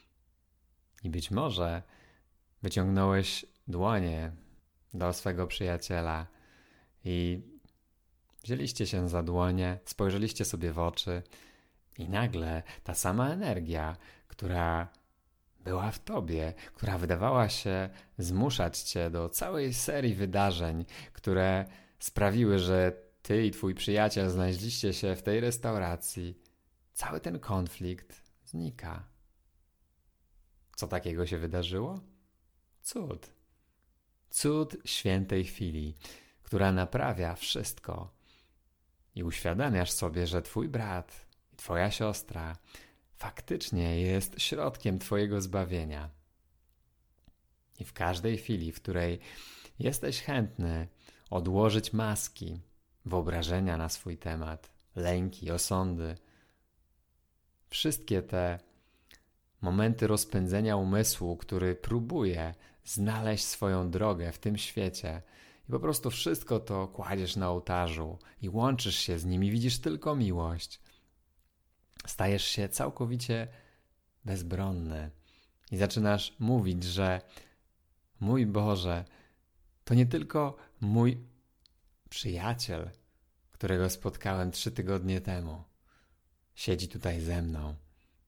I być może wyciągnąłeś dłonie do swego przyjaciela i wzięliście się za dłonie, spojrzeliście sobie w oczy i nagle ta sama energia, która była w tobie, która wydawała się zmuszać cię do całej serii wydarzeń, które sprawiły, że ty i twój przyjaciel znaleźliście się w tej restauracji, cały ten konflikt znika. Co takiego się wydarzyło? Cud. Cud świętej chwili, która naprawia wszystko. I uświadamiasz sobie, że twój brat i twoja siostra faktycznie jest środkiem twojego zbawienia. I w każdej chwili, w której jesteś chętny odłożyć maski, wyobrażenia na swój temat, lęki, osądy, wszystkie te momenty rozpędzenia umysłu, który próbuje znaleźć swoją drogę w tym świecie i po prostu wszystko to kładziesz na ołtarzu i łączysz się z nimi, widzisz tylko miłość. Stajesz się całkowicie bezbronny i zaczynasz mówić, że mój Boże, to nie tylko mój przyjaciel, którego spotkałem trzy tygodnie temu, siedzi tutaj ze mną.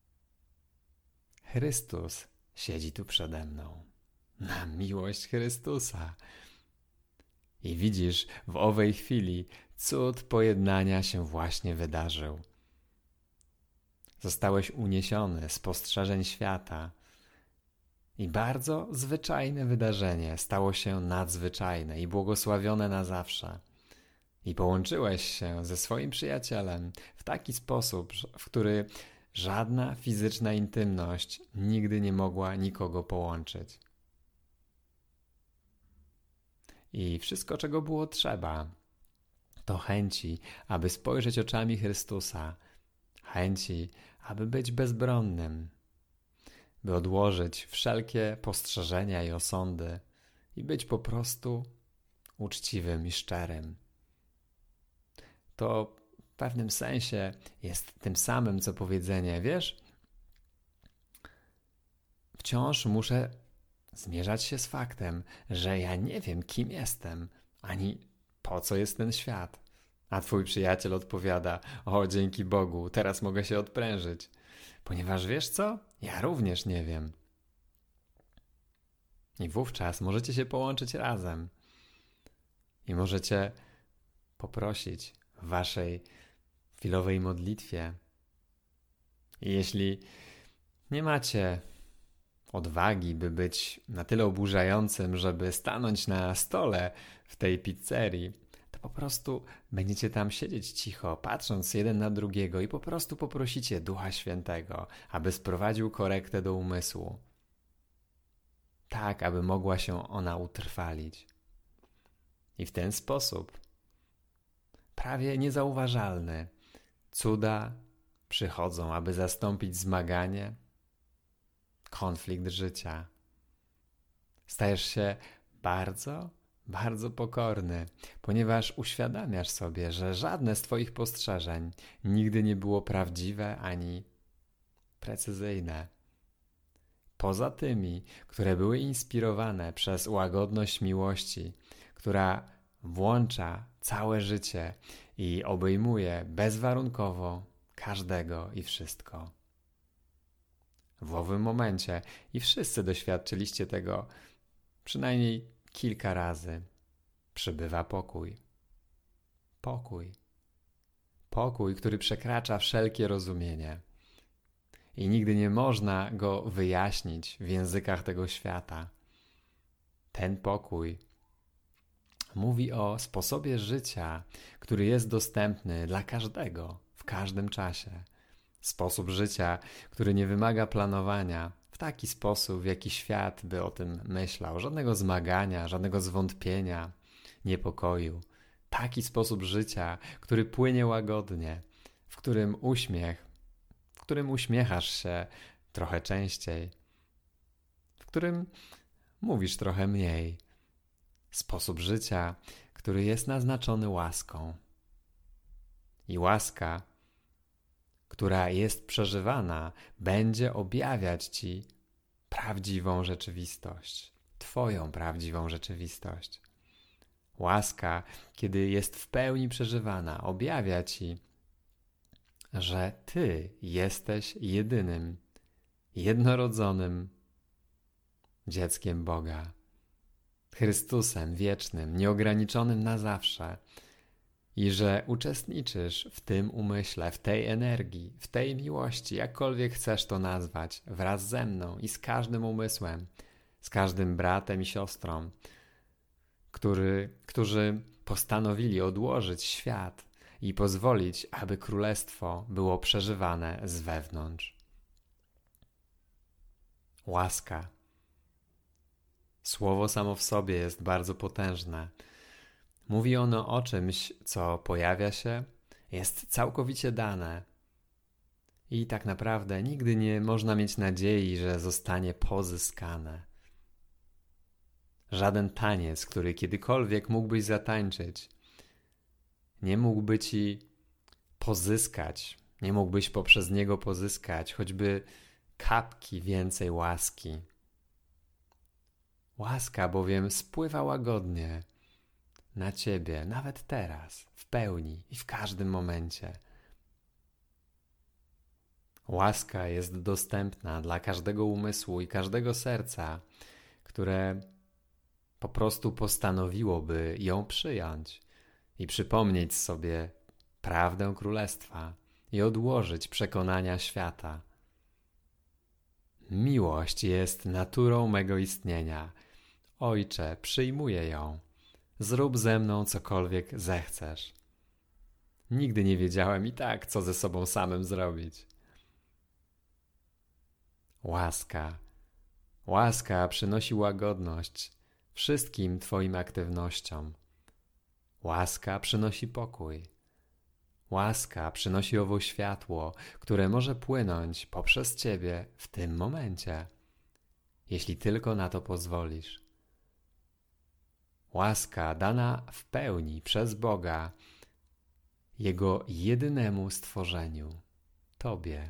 Chrystus siedzi tu przede mną. Na miłość Chrystusa. I widzisz, w owej chwili cud pojednania się właśnie wydarzył. Zostałeś uniesiony z spostrzeżeń świata i bardzo zwyczajne wydarzenie stało się nadzwyczajne i błogosławione na zawsze. I połączyłeś się ze swoim przyjacielem w taki sposób, w który żadna fizyczna intymność nigdy nie mogła nikogo połączyć. I wszystko, czego było trzeba, to chęci, aby spojrzeć oczami Chrystusa, chęci, aby być bezbronnym, by odłożyć wszelkie postrzeżenia i osądy i być po prostu uczciwym i szczerym. To w pewnym sensie jest tym samym, co powiedzenie, wiesz, wciąż muszę zmierzać się z faktem, że ja nie wiem, kim jestem, ani po co jest ten świat. A twój przyjaciel odpowiada, o dzięki Bogu, teraz mogę się odprężyć. Ponieważ wiesz co? Ja również nie wiem. I wówczas możecie się połączyć razem. I możecie poprosić w waszej chwilowej modlitwie. I jeśli nie macie odwagi, by być na tyle oburzającym, żeby stanąć na stole w tej pizzerii, to po prostu będziecie tam siedzieć cicho, patrząc jeden na drugiego i po prostu poprosicie Ducha Świętego, aby sprowadził korektę do umysłu. Tak, aby mogła się ona utrwalić. I w ten sposób, prawie niezauważalny, cuda przychodzą, aby zastąpić zmaganie, konflikt życia. Stajesz się bardzo, bardzo pokorny, ponieważ uświadamiasz sobie, że żadne z twoich postrzeżeń nigdy nie było prawdziwe ani precyzyjne. Poza tymi, które były inspirowane przez łagodność miłości, która włącza całe życie i obejmuje bezwarunkowo każdego i wszystko. W owym momencie, i wszyscy doświadczyliście tego przynajmniej kilka razy, przybywa pokój. Pokój. Pokój, który przekracza wszelkie rozumienie. I nigdy nie można go wyjaśnić w językach tego świata. Ten pokój mówi o sposobie życia, który jest dostępny dla każdego, w każdym czasie. Sposób życia, który nie wymaga planowania w taki sposób, w jaki świat by o tym myślał. Żadnego zmagania, żadnego zwątpienia, niepokoju. Taki sposób życia, który płynie łagodnie, w którym uśmiech, w którym uśmiechasz się trochę częściej, w którym mówisz trochę mniej. Sposób życia, który jest naznaczony łaską. I łaska, która jest przeżywana, będzie objawiać ci prawdziwą rzeczywistość, twoją prawdziwą rzeczywistość. Łaska, kiedy jest w pełni przeżywana, objawia ci, że ty jesteś jedynym, jednorodzonym dzieckiem Boga, Chrystusem wiecznym, nieograniczonym na zawsze, i że uczestniczysz w tym umyśle, w tej energii, w tej miłości, jakkolwiek chcesz to nazwać, wraz ze mną i z każdym umysłem, z każdym bratem i siostrą, który, którzy postanowili odłożyć świat i pozwolić, aby królestwo było przeżywane z wewnątrz. Łaska. Słowo samo w sobie jest bardzo potężne. Mówi ono o czymś, co pojawia się, jest całkowicie dane i tak naprawdę nigdy nie można mieć nadziei, że zostanie pozyskane. Żaden taniec, który kiedykolwiek mógłbyś zatańczyć, nie mógłby ci pozyskać, nie mógłbyś poprzez niego pozyskać choćby kapki więcej łaski. Łaska bowiem spływa łagodnie na ciebie, nawet teraz, w pełni i w każdym momencie. Łaska jest dostępna dla każdego umysłu i każdego serca, które po prostu postanowiłoby ją przyjąć i przypomnieć sobie prawdę Królestwa i odłożyć przekonania świata. Miłość jest naturą mego istnienia. Ojcze, przyjmuję ją. Zrób ze mną cokolwiek zechcesz. Nigdy nie wiedziałem i tak, co ze sobą samym zrobić. Łaska. Łaska przynosi łagodność wszystkim Twoim aktywnościom. Łaska przynosi pokój. Łaska przynosi owo światło, które może płynąć poprzez Ciebie w tym momencie, jeśli tylko na to pozwolisz. łaska dana w pełni przez Boga, Jego jedynemu stworzeniu, Tobie.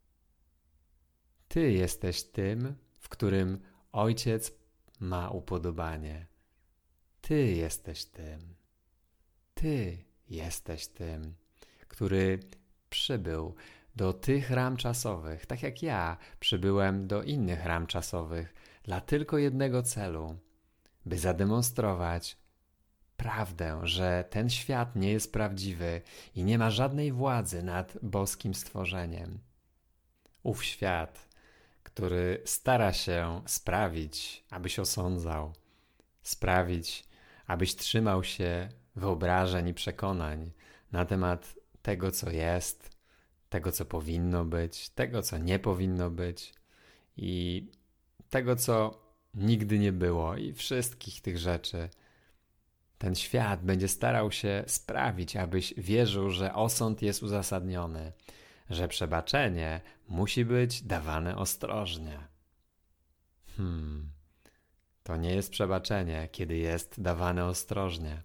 Ty jesteś tym, w którym Ojciec ma upodobanie. Ty jesteś tym. Ty jesteś tym, który przybył do tych ram czasowych, tak jak ja przybyłem do innych ram czasowych, dla tylko jednego celu, by zademonstrować prawdę, że ten świat nie jest prawdziwy i nie ma żadnej władzy nad boskim stworzeniem. Ów świat, który stara się sprawić, abyś osądzał, sprawić, abyś trzymał się wyobrażeń i przekonań na temat tego, co jest, tego, co powinno być, tego, co nie powinno być i tego, co nigdy nie było i wszystkich tych rzeczy. Ten świat będzie starał się sprawić, abyś wierzył, że osąd jest uzasadniony, że przebaczenie musi być dawane ostrożnie. Hmm, to nie jest przebaczenie, kiedy jest dawane ostrożnie.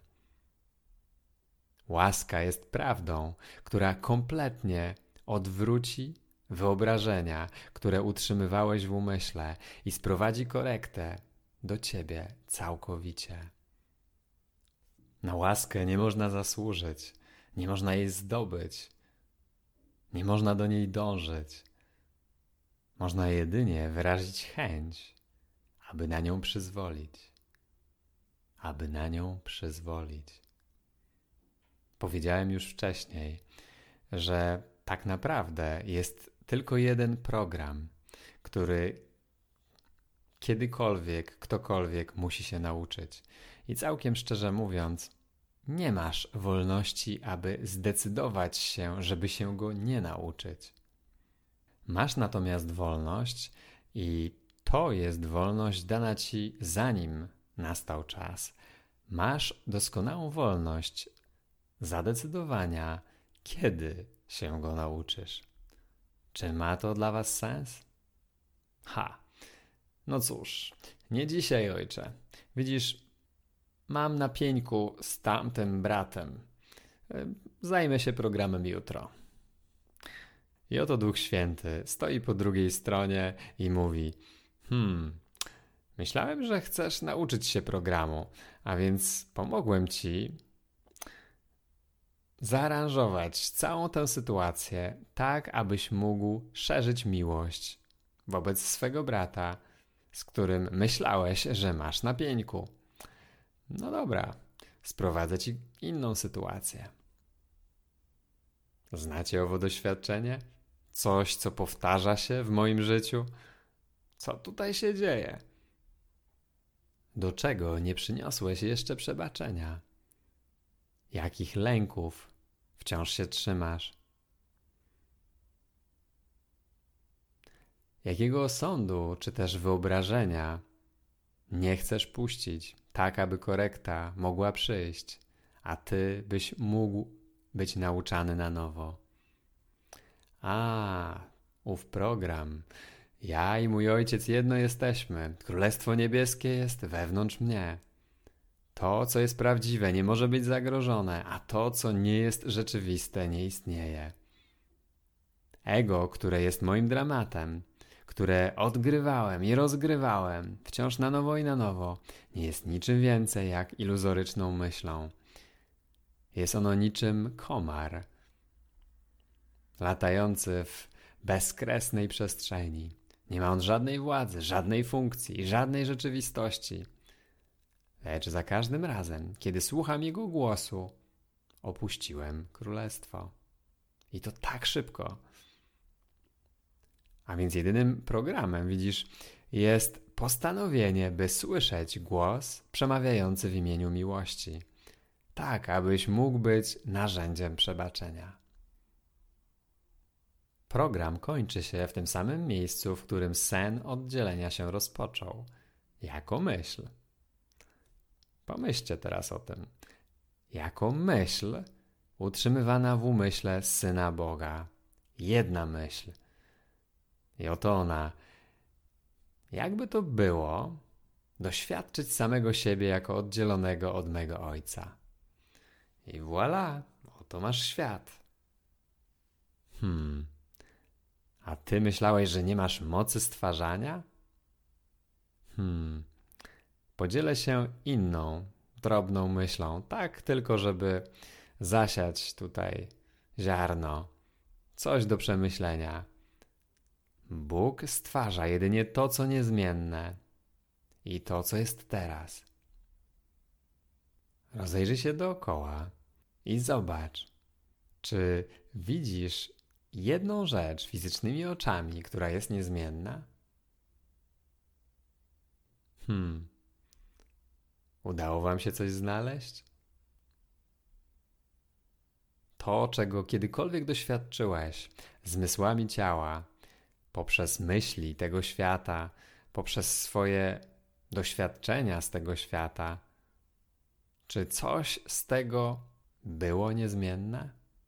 Łaska jest prawdą, która kompletnie odwróci wyobrażenia, które utrzymywałeś w umyśle i sprowadzi korektę do ciebie całkowicie. Na łaskę nie można zasłużyć, nie można jej zdobyć, nie można do niej dążyć. Można jedynie wyrazić chęć, aby na nią przyzwolić, aby na nią przyzwolić. Powiedziałem już wcześniej, że tak naprawdę jest tylko jeden program, który kiedykolwiek, ktokolwiek musi się nauczyć. I całkiem szczerze mówiąc, nie masz wolności, aby zdecydować się, żeby się go nie nauczyć. Masz natomiast wolność i to jest wolność dana ci zanim nastał czas. Masz doskonałą wolność zadecydowania, kiedy się go nauczysz. Czy ma to dla was sens? Ha, no cóż, nie dzisiaj, ojcze. Widzisz, mam na pieńku z tamtym bratem. Zajmę się programem jutro. I oto Duch Święty stoi po drugiej stronie i mówi: Hmm, myślałem, że chcesz nauczyć się programu, a więc pomogłem ci zaaranżować całą tę sytuację tak, abyś mógł szerzyć miłość wobec swego brata, z którym myślałeś, że masz na pieńku. No dobra, sprowadzę ci inną sytuację. Znacie owo doświadczenie? Coś, co powtarza się w moim życiu? Co tutaj się dzieje? Do czego nie przyniosłeś jeszcze przebaczenia? Jakich lęków wciąż się trzymasz? Jakiego osądu czy też wyobrażenia nie chcesz puścić, tak aby korekta mogła przyjść, a ty byś mógł być nauczany na nowo? A, ów program. Ja i mój ojciec jedno jesteśmy. Królestwo Niebieskie jest wewnątrz mnie. To, co jest prawdziwe, nie może być zagrożone, a to, co nie jest rzeczywiste, nie istnieje. Ego, które jest moim dramatem, które odgrywałem i rozgrywałem wciąż na nowo i na nowo, nie jest niczym więcej jak iluzoryczną myślą. Jest ono niczym komar, latający w bezkresnej przestrzeni. Nie ma on żadnej władzy, żadnej funkcji i żadnej rzeczywistości. Lecz za każdym razem, kiedy słucham jego głosu, opuściłem królestwo. I to tak szybko. A więc jedynym programem, widzisz, jest postanowienie, by słyszeć głos przemawiający w imieniu miłości. Tak, abyś mógł być narzędziem przebaczenia. Program kończy się w tym samym miejscu, w którym sen oddzielenia się rozpoczął. Jako myśl. Pomyślcie teraz o tym. Jako myśl utrzymywana w umyśle Syna Boga. Jedna myśl. I oto ona. Jakby to było, doświadczyć samego siebie jako oddzielonego od mego Ojca. I voilà, oto masz świat. Hmm, a ty myślałeś, że nie masz mocy stwarzania? Hmm, podzielę się inną, drobną myślą, tak tylko żeby zasiać tutaj ziarno, coś do przemyślenia. Bóg stwarza jedynie to, co niezmienne i to, co jest teraz. Rozejrzyj się dookoła i zobacz, czy widzisz jedną rzecz fizycznymi oczami, która jest niezmienna? Hmm. Udało wam się coś znaleźć? To, czego kiedykolwiek doświadczyłeś zmysłami ciała, poprzez myśli tego świata, poprzez swoje doświadczenia z tego świata, czy coś z tego było niezmienne?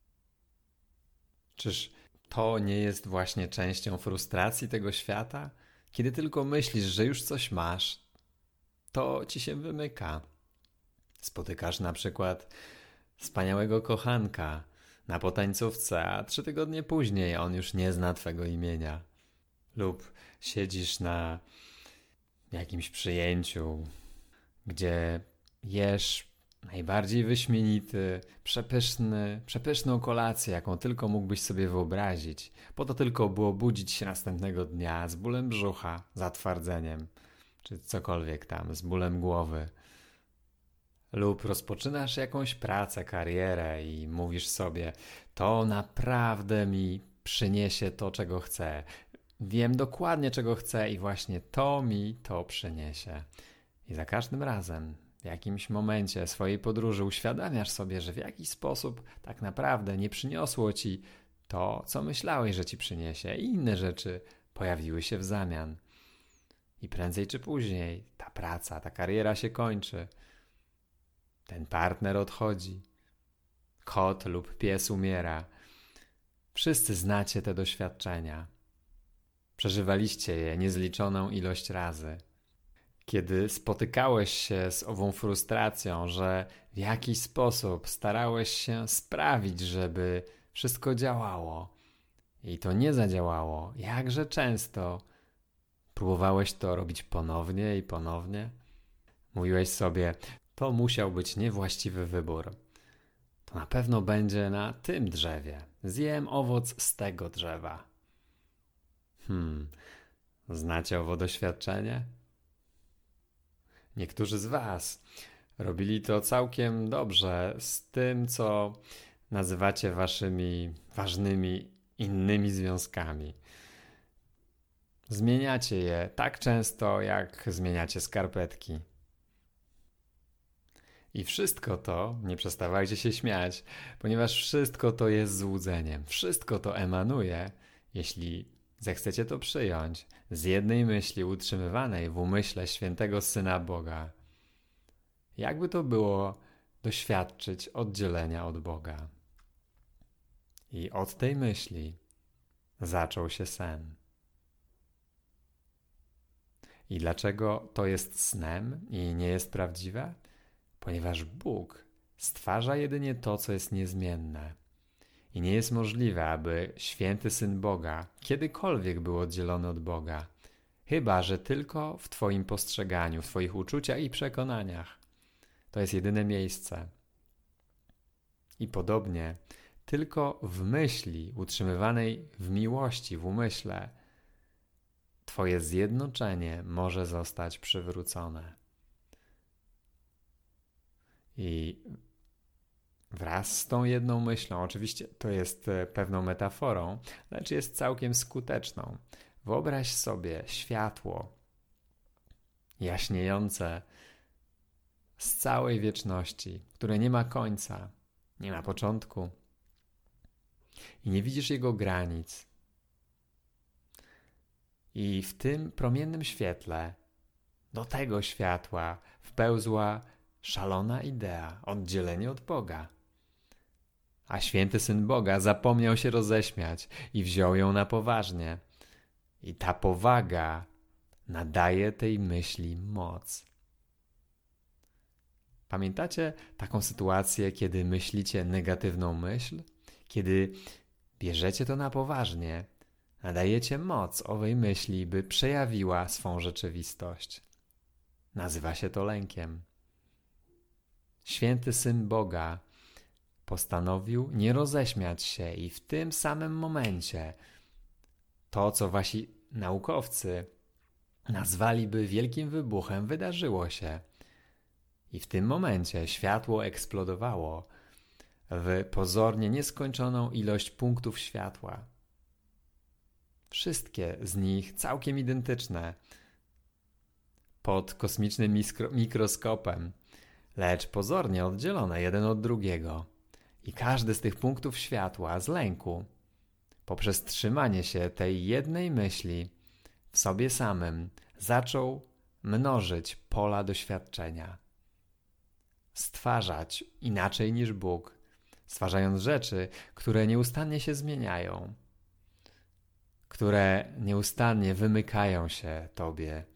Czyż to nie jest właśnie częścią frustracji tego świata? Kiedy tylko myślisz, że już coś masz, to ci się wymyka. Spotykasz na przykład wspaniałego kochanka na potańcówce, a trzy tygodnie później on już nie zna twego imienia. Lub siedzisz na jakimś przyjęciu, gdzie jesz najbardziej wyśmienity, przepyszny, przepyszną kolację, jaką tylko mógłbyś sobie wyobrazić, po to tylko było budzić się następnego dnia z bólem brzucha, zatwardzeniem, czy cokolwiek tam, z bólem głowy. Lub rozpoczynasz jakąś pracę, karierę i mówisz sobie, to naprawdę mi przyniesie to, czego chcę. Wiem dokładnie, czego chcę i właśnie to mi to przyniesie. I za każdym razem, w jakimś momencie swojej podróży uświadamiasz sobie, że w jakiś sposób tak naprawdę nie przyniosło ci to, co myślałeś, że ci przyniesie, i inne rzeczy pojawiły się w zamian. I prędzej czy później ta praca, ta kariera się kończy. Ten partner odchodzi. Kot lub pies umiera. Wszyscy znacie te doświadczenia. Przeżywaliście je niezliczoną ilość razy. Kiedy spotykałeś się z ową frustracją, że w jakiś sposób starałeś się sprawić, żeby wszystko działało i to nie zadziałało, jakże często próbowałeś to robić ponownie i ponownie? Mówiłeś sobie, to musiał być niewłaściwy wybór. To na pewno będzie na tym drzewie. Zjem owoc z tego drzewa. Hmm, znacie owo doświadczenie? Niektórzy z was robili to całkiem dobrze z tym, co nazywacie waszymi ważnymi innymi związkami. Zmieniacie je tak często, jak zmieniacie skarpetki. I wszystko to, nie przestawajcie się śmiać, ponieważ wszystko to jest złudzeniem. Wszystko to emanuje, jeśli zechcecie to przyjąć, z jednej myśli utrzymywanej w umyśle świętego Syna Boga. Jakby to było doświadczyć oddzielenia od Boga. I od tej myśli zaczął się sen. I dlaczego to jest snem i nie jest prawdziwe? Ponieważ Bóg stwarza jedynie to, co jest niezmienne. I nie jest możliwe, aby święty Syn Boga kiedykolwiek był oddzielony od Boga, chyba że tylko w twoim postrzeganiu, w twoich uczuciach i przekonaniach. To jest jedyne miejsce. I podobnie, tylko w myśli utrzymywanej w miłości, w umyśle, twoje zjednoczenie może zostać przywrócone. I wraz z tą jedną myślą, oczywiście to jest pewną metaforą, lecz jest całkiem skuteczną. Wyobraź sobie światło jaśniejące z całej wieczności, które nie ma końca, nie ma początku i nie widzisz jego granic. I w tym promiennym świetle do tego światła wpełzła szalona idea, oddzielenie od Boga. A święty Syn Boga zapomniał się roześmiać i wziął ją na poważnie. I ta powaga nadaje tej myśli moc. Pamiętacie taką sytuację, kiedy myślicie negatywną myśl? Kiedy bierzecie to na poważnie, nadajecie moc owej myśli, by przejawiła swą rzeczywistość. Nazywa się to lękiem. Święty Syn Boga postanowił nie roześmiać się i w tym samym momencie to, co wasi naukowcy nazwaliby wielkim wybuchem, wydarzyło się. I w tym momencie światło eksplodowało w pozornie nieskończoną ilość punktów światła. Wszystkie z nich całkiem identyczne, pod kosmicznym mikro- mikroskopem, lecz pozornie oddzielone jeden od drugiego. I każdy z tych punktów światła z lęku, poprzez trzymanie się tej jednej myśli w sobie samym, zaczął mnożyć pola doświadczenia. Stwarzać inaczej niż Bóg, stwarzając rzeczy, które nieustannie się zmieniają, które nieustannie wymykają się Tobie.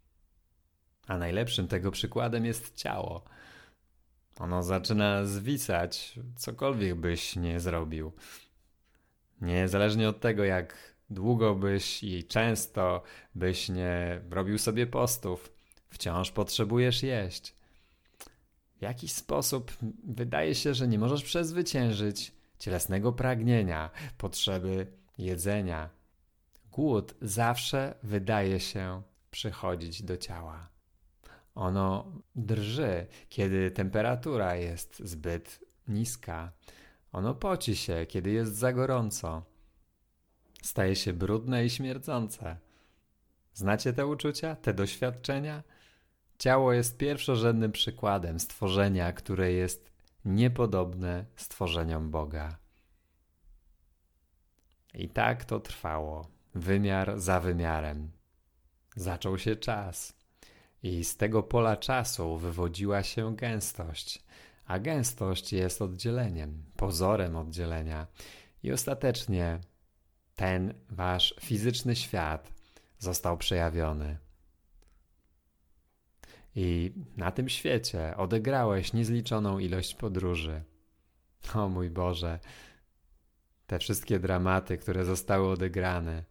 A najlepszym tego przykładem jest ciało. Ono zaczyna zwisać, cokolwiek byś nie zrobił. Niezależnie od tego, jak długo byś i często byś nie robił sobie postów, wciąż potrzebujesz jeść. W jakiś sposób wydaje się, że nie możesz przezwyciężyć cielesnego pragnienia, potrzeby jedzenia. Głód zawsze wydaje się przychodzić do ciała. Ono drży, kiedy temperatura jest zbyt niska. Ono poci się, kiedy jest za gorąco. Staje się brudne i śmierdzące. Znacie te uczucia, te doświadczenia? Ciało jest pierwszorzędnym przykładem stworzenia, które jest niepodobne stworzeniom Boga. I tak to trwało, wymiar za wymiarem. Zaczął się czas i z tego pola czasu wywodziła się gęstość, a gęstość jest oddzieleniem, pozorem oddzielenia i ostatecznie ten wasz fizyczny świat został przejawiony. I na tym świecie odegrałeś niezliczoną ilość podróży. O mój Boże, te wszystkie dramaty, które zostały odegrane.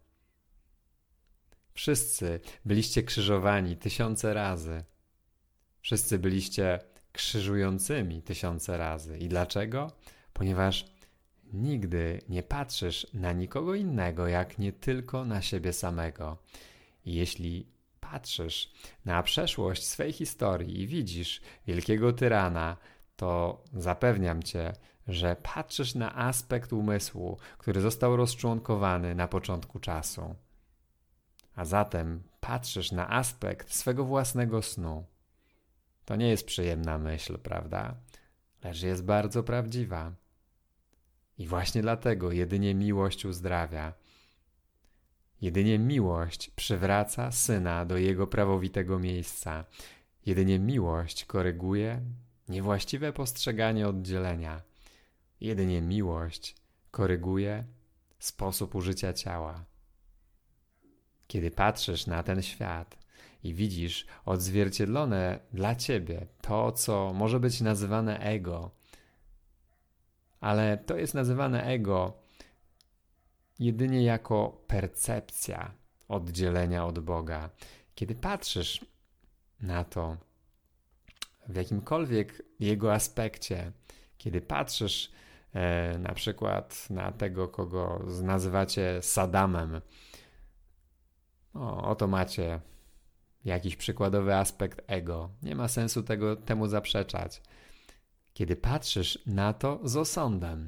Wszyscy byliście krzyżowani tysiące razy. Wszyscy byliście krzyżującymi tysiące razy. I dlaczego? Ponieważ nigdy nie patrzysz na nikogo innego, jak nie tylko na siebie samego. I jeśli patrzysz na przeszłość swej historii i widzisz wielkiego tyrana, to zapewniam cię, że patrzysz na aspekt umysłu, który został rozczłonkowany na początku czasu. A zatem patrzysz na aspekt swego własnego snu. To nie jest przyjemna myśl, prawda? Lecz jest bardzo prawdziwa. I właśnie dlatego jedynie miłość uzdrawia. Jedynie miłość przywraca Syna do Jego prawowitego miejsca. Jedynie miłość koryguje niewłaściwe postrzeganie oddzielenia. Jedynie miłość koryguje sposób użycia ciała. Kiedy patrzysz na ten świat i widzisz odzwierciedlone dla ciebie to, co może być nazywane ego, ale to jest nazywane ego jedynie jako percepcja oddzielenia od Boga. Kiedy patrzysz na to w jakimkolwiek jego aspekcie, kiedy patrzysz e, na przykład na tego, kogo nazywacie Saddamem, o, oto macie jakiś przykładowy aspekt ego. Nie ma sensu tego, temu zaprzeczać. Kiedy patrzysz na to z osądem,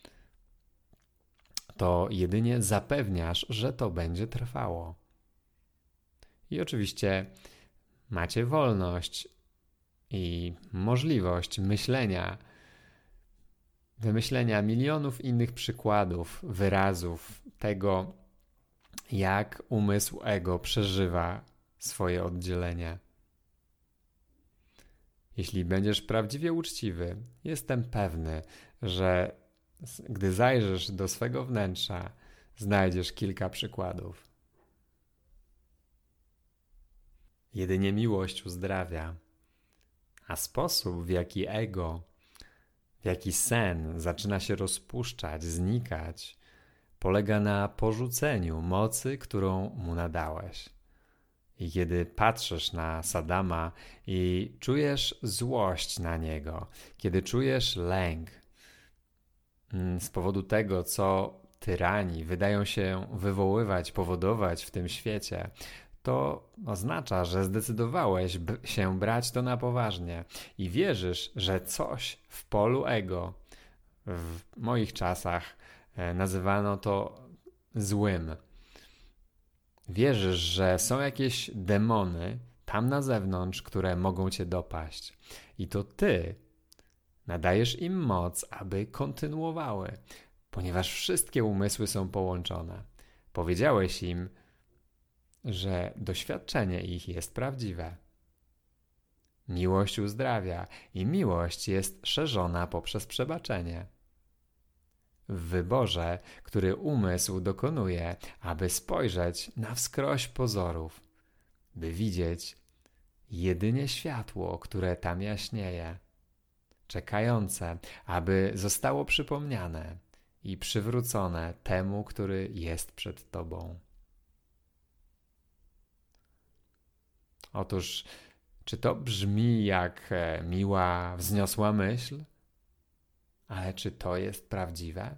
to jedynie zapewniasz, że to będzie trwało. I oczywiście macie wolność i możliwość myślenia, wymyślenia milionów innych przykładów, wyrazów tego, jak umysł ego przeżywa swoje oddzielenie. Jeśli będziesz prawdziwie uczciwy, jestem pewny, że gdy zajrzysz do swego wnętrza, znajdziesz kilka przykładów. Jedynie miłość uzdrawia. A sposób, w jaki ego, w jaki sen zaczyna się rozpuszczać, znikać, polega na porzuceniu mocy, którą mu nadałeś. I kiedy patrzysz na Sadama i czujesz złość na niego, kiedy czujesz lęk z powodu tego, co tyrani wydają się wywoływać, powodować w tym świecie, to oznacza, że zdecydowałeś się brać to na poważnie i wierzysz, że coś w polu ego, w moich czasach nazywano to złym. Wierzysz, że są jakieś demony tam na zewnątrz, które mogą cię dopaść. I to ty nadajesz im moc, aby kontynuowały, ponieważ wszystkie umysły są połączone. Powiedziałeś im, że doświadczenie ich jest prawdziwe. Miłość uzdrawia i miłość jest szerzona poprzez przebaczenie. W wyborze, który umysł dokonuje, aby spojrzeć na wskroś pozorów, by widzieć jedynie światło, które tam jaśnieje, czekające, aby zostało przypomniane i przywrócone temu, który jest przed tobą. Otóż, czy to brzmi jak miła, wzniosła myśl? Ale czy to jest prawdziwe?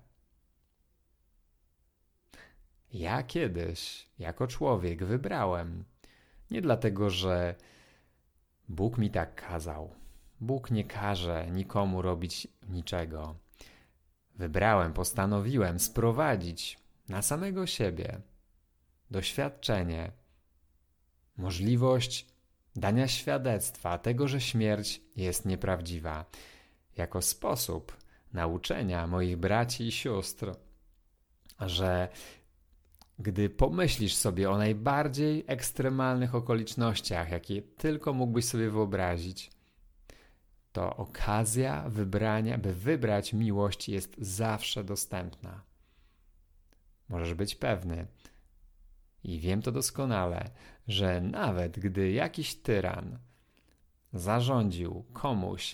Ja kiedyś, jako człowiek, wybrałem. Nie dlatego, że Bóg mi tak kazał. Bóg nie każe nikomu robić niczego. Wybrałem, postanowiłem sprowadzić na samego siebie doświadczenie, możliwość dania świadectwa tego, że śmierć jest nieprawdziwa, jako sposób nauczenia moich braci i sióstr, że gdy pomyślisz sobie o najbardziej ekstremalnych okolicznościach, jakie tylko mógłbyś sobie wyobrazić, to okazja wybrania, by wybrać miłość jest zawsze dostępna. Możesz być pewny, i wiem to doskonale, że nawet gdy jakiś tyran zarządził komuś,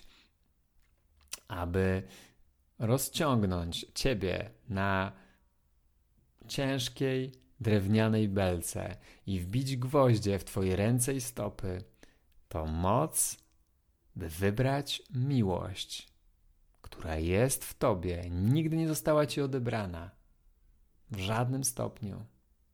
aby rozciągnąć ciebie na ciężkiej, drewnianej belce i wbić gwoździe w twoje ręce i stopy, to moc, by wybrać miłość, która jest w tobie, nigdy nie została ci odebrana. W żadnym stopniu.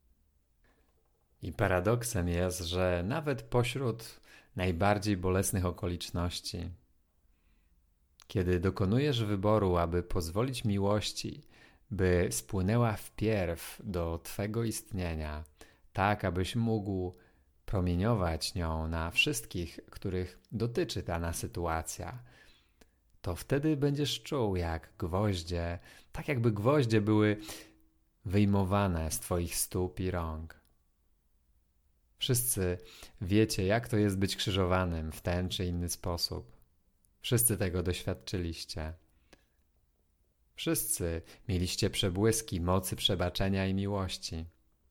I paradoksem jest, że nawet pośród najbardziej bolesnych okoliczności, kiedy dokonujesz wyboru, aby pozwolić miłości, by spłynęła wpierw do twego istnienia, tak abyś mógł promieniować nią na wszystkich, których dotyczy dana sytuacja, to wtedy będziesz czuł, jak gwoździe, tak jakby gwoździe były wyjmowane z twoich stóp i rąk. Wszyscy wiecie, jak to jest być krzyżowanym w ten czy inny sposób. Wszyscy tego doświadczyliście. Wszyscy mieliście przebłyski mocy przebaczenia i miłości.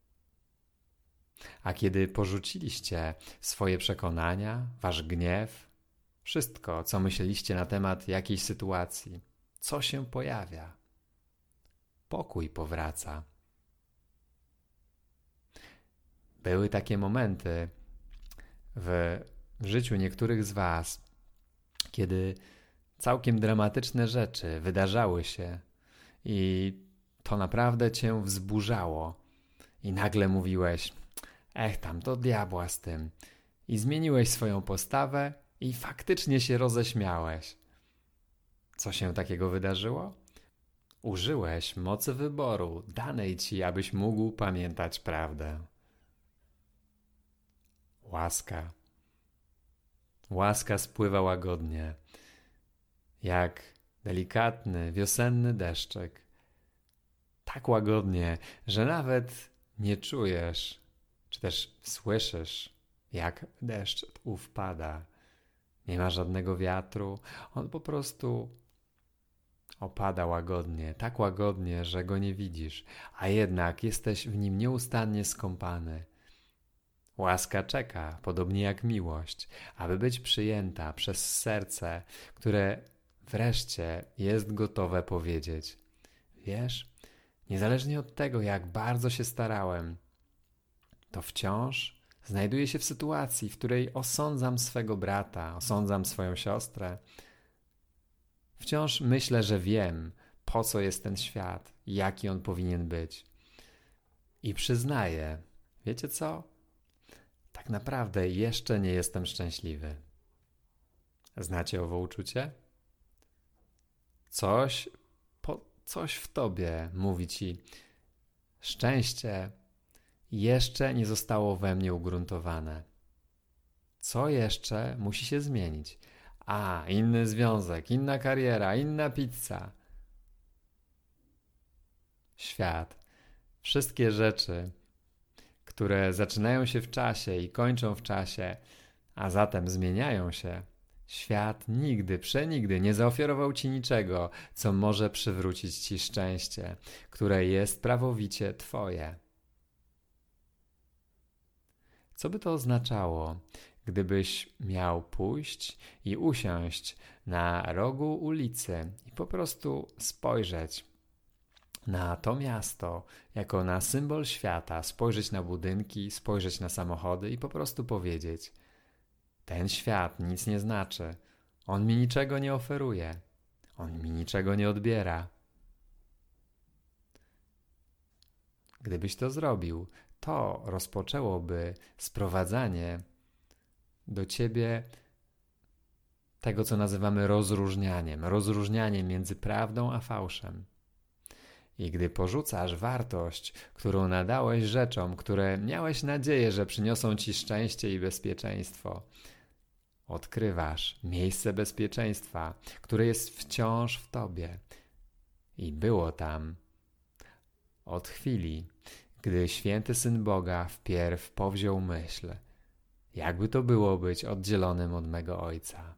A kiedy porzuciliście swoje przekonania, wasz gniew, wszystko, co myśleliście na temat jakiejś sytuacji, co się pojawia? Pokój powraca. Były takie momenty w, w życiu niektórych z was, kiedy całkiem dramatyczne rzeczy wydarzały się i to naprawdę cię wzburzało. I nagle mówiłeś, ech tam, do diabła z tym. I zmieniłeś swoją postawę i faktycznie się roześmiałeś. Co się takiego wydarzyło? Użyłeś mocy wyboru danej ci, abyś mógł pamiętać prawdę. Łaska. Łaska spływa łagodnie, jak delikatny, wiosenny deszczek. Tak łagodnie, że nawet nie czujesz, czy też słyszysz, jak deszcz ów pada. Nie ma żadnego wiatru, on po prostu opada łagodnie, tak łagodnie, że go nie widzisz, a jednak jesteś w nim nieustannie skąpany. Łaska czeka, podobnie jak miłość, aby być przyjęta przez serce, które wreszcie jest gotowe powiedzieć: wiesz, niezależnie od tego, jak bardzo się starałem, to wciąż znajduję się w sytuacji, w której osądzam swego brata, osądzam swoją siostrę. Wciąż myślę, że wiem, po co jest ten świat, jaki on powinien być. I przyznaję, wiecie co? Tak naprawdę jeszcze nie jestem szczęśliwy. Znacie owo uczucie? Coś, po, coś w tobie mówi ci: szczęście jeszcze nie zostało we mnie ugruntowane. Co jeszcze musi się zmienić? A, inny związek, inna kariera, inna pizza. Świat. Wszystkie rzeczy, które zaczynają się w czasie i kończą w czasie, a zatem zmieniają się. Świat nigdy, przenigdy nie zaoferował ci niczego, co może przywrócić ci szczęście, które jest prawowicie twoje. Co by to oznaczało, gdybyś miał pójść i usiąść na rogu ulicy i po prostu spojrzeć na to miasto jako na symbol świata, spojrzeć na budynki, spojrzeć na samochody i po prostu powiedzieć: ten świat nic nie znaczy, on mi niczego nie oferuje, on mi niczego nie odbiera. Gdybyś to zrobił, to rozpoczęłoby sprowadzanie do ciebie tego, co nazywamy rozróżnianiem, rozróżnianiem między prawdą a fałszem. I gdy porzucasz wartość, którą nadałeś rzeczom, które miałeś nadzieję, że przyniosą ci szczęście i bezpieczeństwo, odkrywasz miejsce bezpieczeństwa, które jest wciąż w tobie. I było tam od chwili, gdy święty Syn Boga wpierw powziął myśl: jakby to było być oddzielonym od mego Ojca.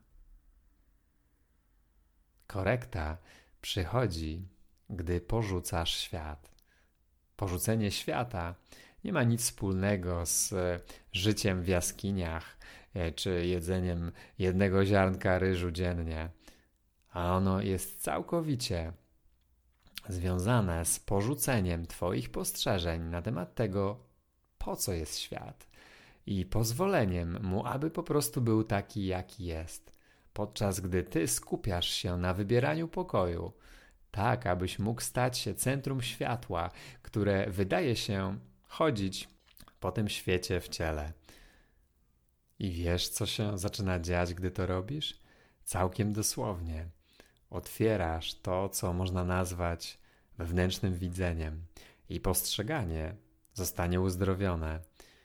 Korekta przychodzi, gdy porzucasz świat. Porzucenie świata nie ma nic wspólnego z życiem w jaskiniach czy jedzeniem jednego ziarnka ryżu dziennie, a ono jest całkowicie związane z porzuceniem twoich postrzeżeń na temat tego, po co jest świat, i pozwoleniem mu, aby po prostu był taki, jaki jest, podczas gdy ty skupiasz się na wybieraniu pokoju, tak abyś mógł stać się centrum światła, które wydaje się chodzić po tym świecie w ciele. I wiesz, co się zaczyna dziać, gdy to robisz? Całkiem dosłownie. Otwierasz to, co można nazwać wewnętrznym widzeniem, i postrzeganie zostanie uzdrowione.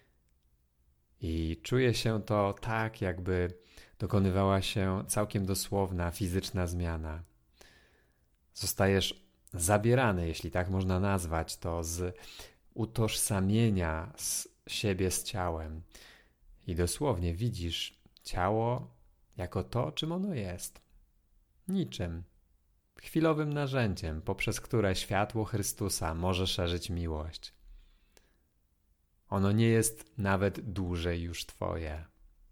I czuje się to tak, jakby dokonywała się całkiem dosłowna fizyczna zmiana. Zostajesz zabierany, jeśli tak można nazwać to, z utożsamienia z siebie z ciałem. I dosłownie widzisz ciało jako to, czym ono jest. Niczym. Chwilowym narzędziem, poprzez które światło Chrystusa może szerzyć miłość. Ono nie jest nawet dłużej już twoje.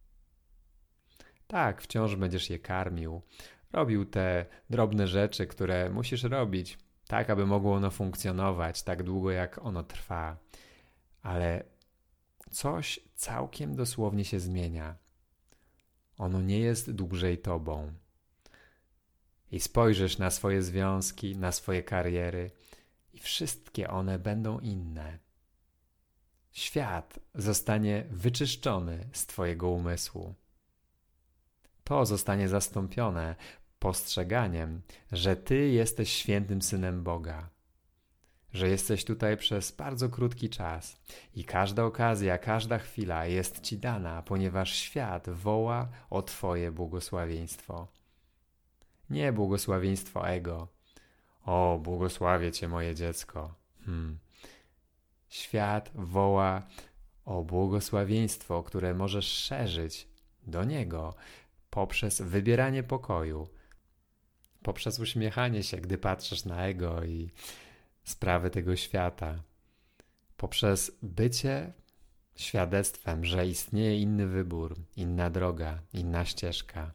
Tak, wciąż będziesz je karmił, robił te drobne rzeczy, które musisz robić, tak aby mogło ono funkcjonować tak długo, jak ono trwa. Ale coś całkiem dosłownie się zmienia. Ono nie jest dłużej tobą. I spojrzysz na swoje związki, na swoje kariery i wszystkie one będą inne. Świat zostanie wyczyszczony z twojego umysłu. To zostanie zastąpione postrzeganiem, że ty jesteś świętym Synem Boga, że jesteś tutaj przez bardzo krótki czas i każda okazja, każda chwila jest ci dana, ponieważ świat woła o twoje błogosławieństwo. Nie błogosławieństwo ego. O, błogosławię cię, moje dziecko. Hmm. Świat woła o błogosławieństwo, które możesz szerzyć do niego poprzez wybieranie pokoju, poprzez uśmiechanie się, gdy patrzysz na ego i sprawy tego świata, poprzez bycie świadectwem, że istnieje inny wybór, inna droga, inna ścieżka.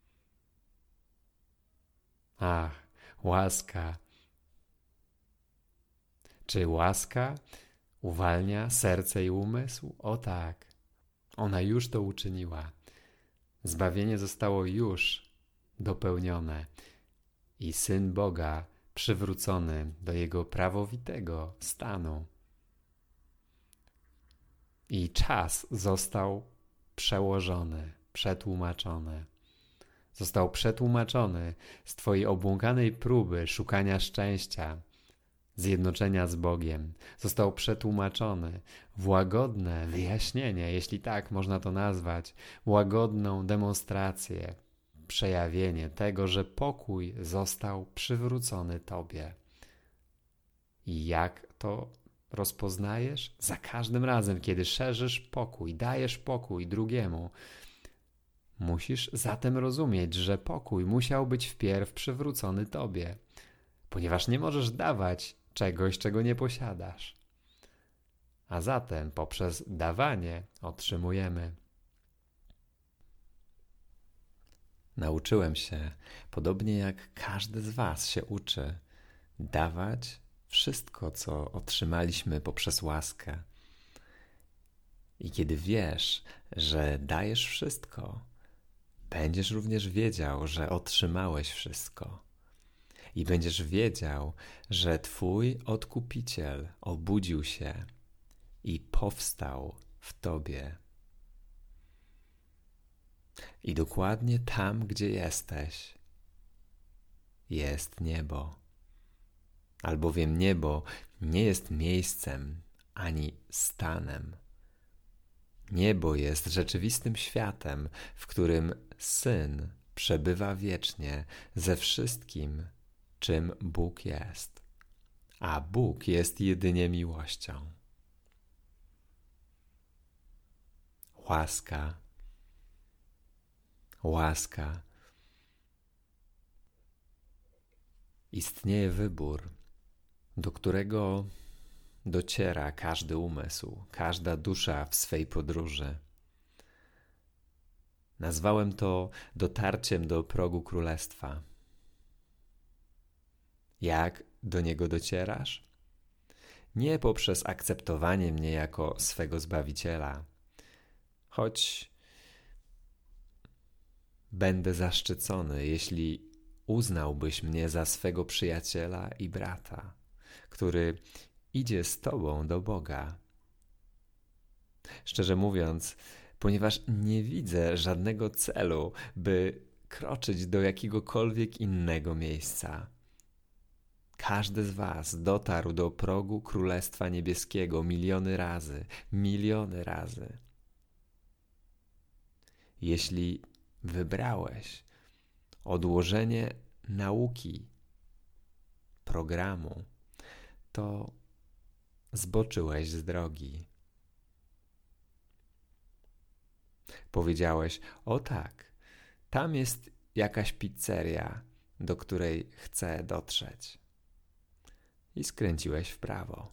Ach, łaska. Czy łaska uwalnia serce i umysł? O tak, ona już to uczyniła. Zbawienie zostało już dopełnione i Syn Boga przywrócony do Jego prawowitego stanu. I czas został przełożony, przetłumaczony. Został przetłumaczony z Twojej obłąkanej próby szukania szczęścia, zjednoczenia z Bogiem. Został przetłumaczony w łagodne wyjaśnienie, jeśli tak można to nazwać, łagodną demonstrację, przejawienie tego, że pokój został przywrócony Tobie. I jak to rozpoznajesz? Za każdym razem, kiedy szerzysz pokój, dajesz pokój drugiemu, musisz zatem rozumieć, że pokój musiał być wpierw przywrócony Tobie, ponieważ nie możesz dawać czegoś, czego nie posiadasz. A zatem poprzez dawanie otrzymujemy. Nauczyłem się, podobnie jak każdy z Was się uczy, dawać wszystko, co otrzymaliśmy poprzez łaskę. I kiedy wiesz, że dajesz wszystko, będziesz również wiedział, że otrzymałeś wszystko. I będziesz wiedział, że Twój Odkupiciel obudził się i powstał w Tobie. I dokładnie tam, gdzie jesteś, jest niebo. Albowiem niebo nie jest miejscem ani stanem. Niebo jest rzeczywistym światem, w którym Syn przebywa wiecznie ze wszystkim, czym Bóg jest. A Bóg jest jedynie miłością. Łaska. Łaska. Istnieje wybór, do którego dociera każdy umysł, każda dusza w swej podróży. Nazwałem to dotarciem do progu królestwa. Jak do niego docierasz? Nie poprzez akceptowanie mnie jako swego Zbawiciela, choć będę zaszczycony, jeśli uznałbyś mnie za swego przyjaciela i brata, który idzie z Tobą do Boga. Szczerze mówiąc, ponieważ nie widzę żadnego celu, by kroczyć do jakiegokolwiek innego miejsca. Każdy z Was dotarł do progu Królestwa Niebieskiego miliony razy, miliony razy. Jeśli wybrałeś odłożenie nauki, programu, to zboczyłeś z drogi. Powiedziałeś, o tak, tam jest jakaś pizzeria, do której chcę dotrzeć. I skręciłeś w prawo.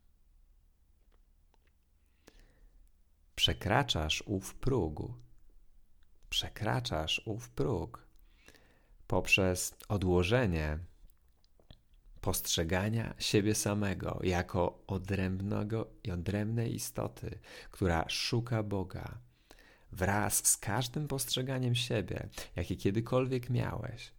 Przekraczasz ów próg. Przekraczasz ów próg poprzez odłożenie postrzegania siebie samego jako odrębnego i odrębnej istoty, która szuka Boga, wraz z każdym postrzeganiem siebie, jakie kiedykolwiek miałeś.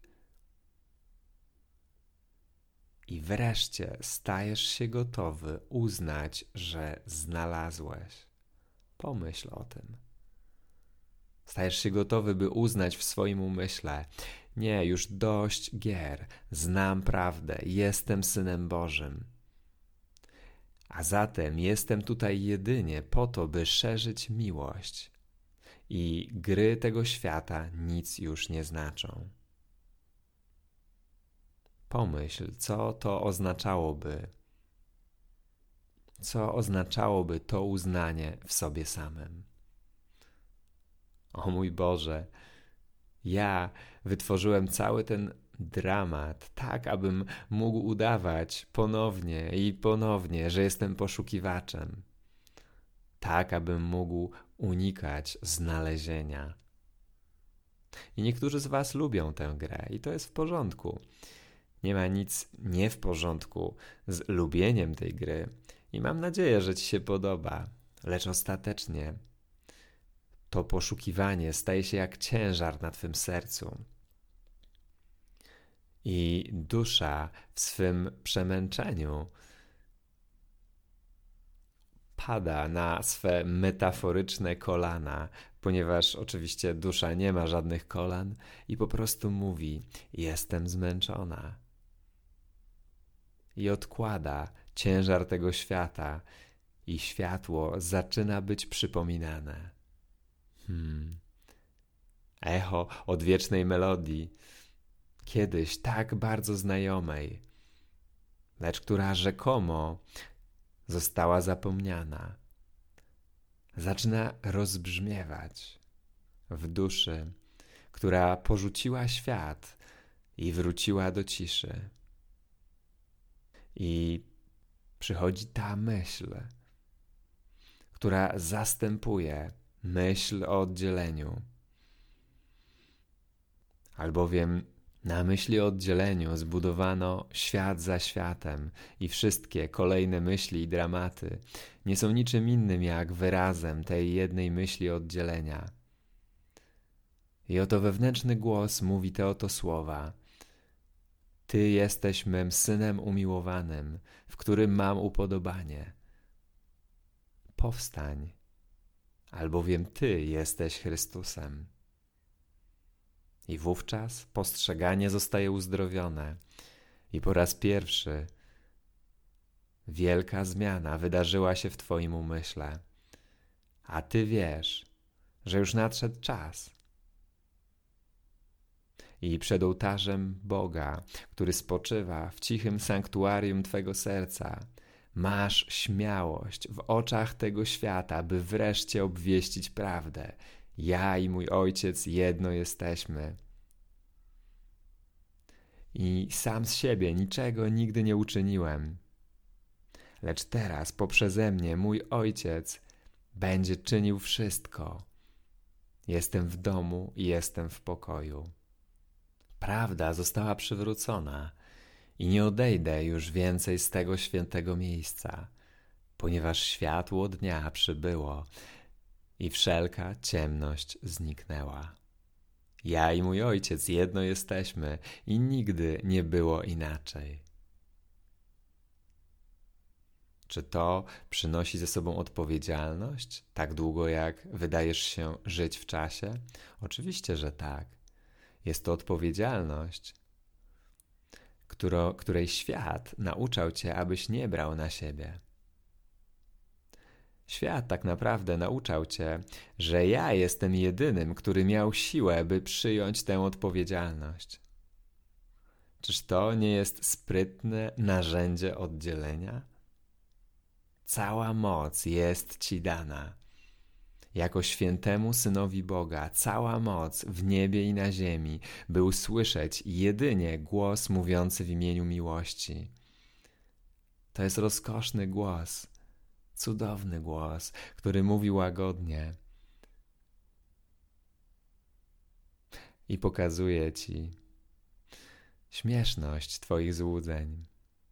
I wreszcie stajesz się gotowy uznać, że znalazłeś. Pomyśl o tym. Stajesz się gotowy, by uznać w swoim umyśle: nie, już dość gier, znam prawdę, jestem Synem Bożym. A zatem jestem tutaj jedynie po to, by szerzyć miłość. I gry tego świata nic już nie znaczą. Pomyśl, co to oznaczałoby. Co oznaczałoby to uznanie w sobie samym. O mój Boże, ja wytworzyłem cały ten dramat tak, abym mógł udawać ponownie i ponownie, że jestem poszukiwaczem. tak abym mógł unikać znalezienia. I niektórzy z was lubią tę grę i to jest w porządku. Nie ma nic nie w porządku z lubieniem tej gry i mam nadzieję, że ci się podoba, lecz ostatecznie to poszukiwanie staje się jak ciężar na twym sercu. I dusza w swym przemęczeniu pada na swe metaforyczne kolana, ponieważ oczywiście dusza nie ma żadnych kolan i po prostu mówi: jestem zmęczona. I odkłada ciężar tego świata i światło zaczyna być przypominane. Hmm. Echo odwiecznej melodii, kiedyś tak bardzo znajomej, lecz która rzekomo została zapomniana, zaczyna rozbrzmiewać w duszy, która porzuciła świat i wróciła do ciszy. I przychodzi ta myśl, która zastępuje myśl o oddzieleniu. Albowiem na myśli o oddzieleniu zbudowano świat za światem i wszystkie kolejne myśli i dramaty nie są niczym innym jak wyrazem tej jednej myśli oddzielenia. I oto wewnętrzny głos mówi te oto słowa: Ty jesteś mym synem umiłowanym, w którym mam upodobanie. Powstań, albowiem Ty jesteś Chrystusem. I wówczas postrzeganie zostaje uzdrowione i po raz pierwszy wielka zmiana wydarzyła się w Twoim umyśle, a Ty wiesz, że już nadszedł czas. I przed ołtarzem Boga, który spoczywa w cichym sanktuarium Twego serca, masz śmiałość w oczach tego świata, by wreszcie obwieścić prawdę. Ja i mój Ojciec jedno jesteśmy. I sam z siebie niczego nigdy nie uczyniłem. Lecz teraz poprzeze mnie mój Ojciec będzie czynił wszystko. Jestem w domu i jestem w pokoju. Prawda została przywrócona i nie odejdę już więcej z tego świętego miejsca, ponieważ światło dnia przybyło i wszelka ciemność zniknęła. Ja i mój Ojciec jedno jesteśmy i nigdy nie było inaczej. Czy to przynosi ze sobą odpowiedzialność, tak długo jak wydajesz się żyć w czasie? Oczywiście, że tak. Jest to odpowiedzialność, którą, której świat nauczał cię, abyś nie brał na siebie. Świat tak naprawdę nauczał cię, że ja jestem jedynym, który miał siłę, by przyjąć tę odpowiedzialność. Czyż to nie jest sprytne narzędzie oddzielenia? Cała moc jest ci dana. Jako świętemu Synowi Boga, cała moc w niebie i na ziemi, by usłyszeć jedynie głos mówiący w imieniu miłości. To jest rozkoszny głos, cudowny głos, który mówi łagodnie i pokazuje ci śmieszność twoich złudzeń.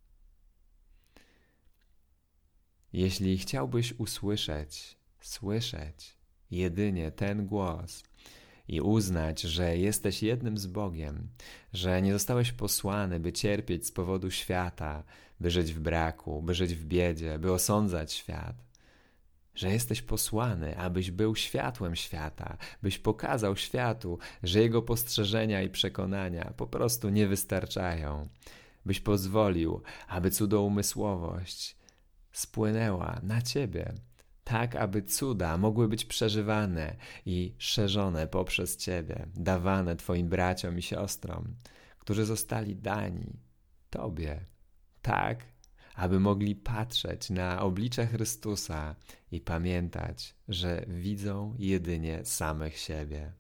Jeśli chciałbyś usłyszeć, słyszeć jedynie ten głos i uznać, że jesteś jednym z Bogiem, że nie zostałeś posłany, by cierpieć z powodu świata, by żyć w braku, by żyć w biedzie, by osądzać świat, że jesteś posłany, abyś był światłem świata, byś pokazał światu, że jego postrzeżenia i przekonania po prostu nie wystarczają, byś pozwolił, aby cudoumysłowość spłynęła na ciebie, tak aby cuda mogły być przeżywane i szerzone poprzez ciebie, dawane twoim braciom i siostrom, którzy zostali dani tobie, tak aby mogli patrzeć na oblicze Chrystusa i pamiętać, że widzą jedynie samych siebie.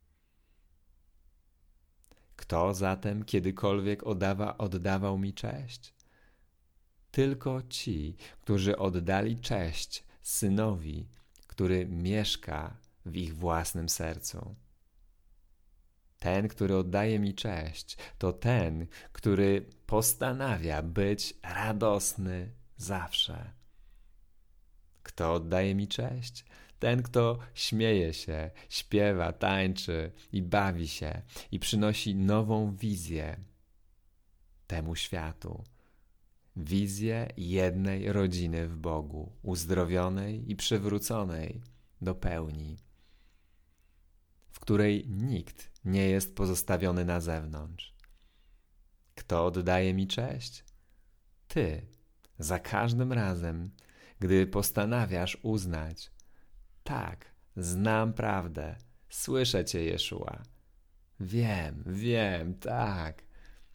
Kto zatem kiedykolwiek oddawa, oddawał mi cześć? Tylko ci, którzy oddali cześć Synowi który mieszka w ich własnym sercu. Ten, który oddaje mi cześć, to ten, który postanawia być radosny zawsze. Kto oddaje mi cześć? Ten, kto śmieje się, śpiewa, tańczy i bawi się i przynosi nową wizję temu światu. Wizję jednej rodziny w Bogu, uzdrowionej i przywróconej do pełni, w której nikt nie jest pozostawiony na zewnątrz. Kto oddaje mi cześć? Ty, za każdym razem, gdy postanawiasz uznać: tak, znam prawdę, słyszę Cię, Jeszua. Wiem, wiem, tak.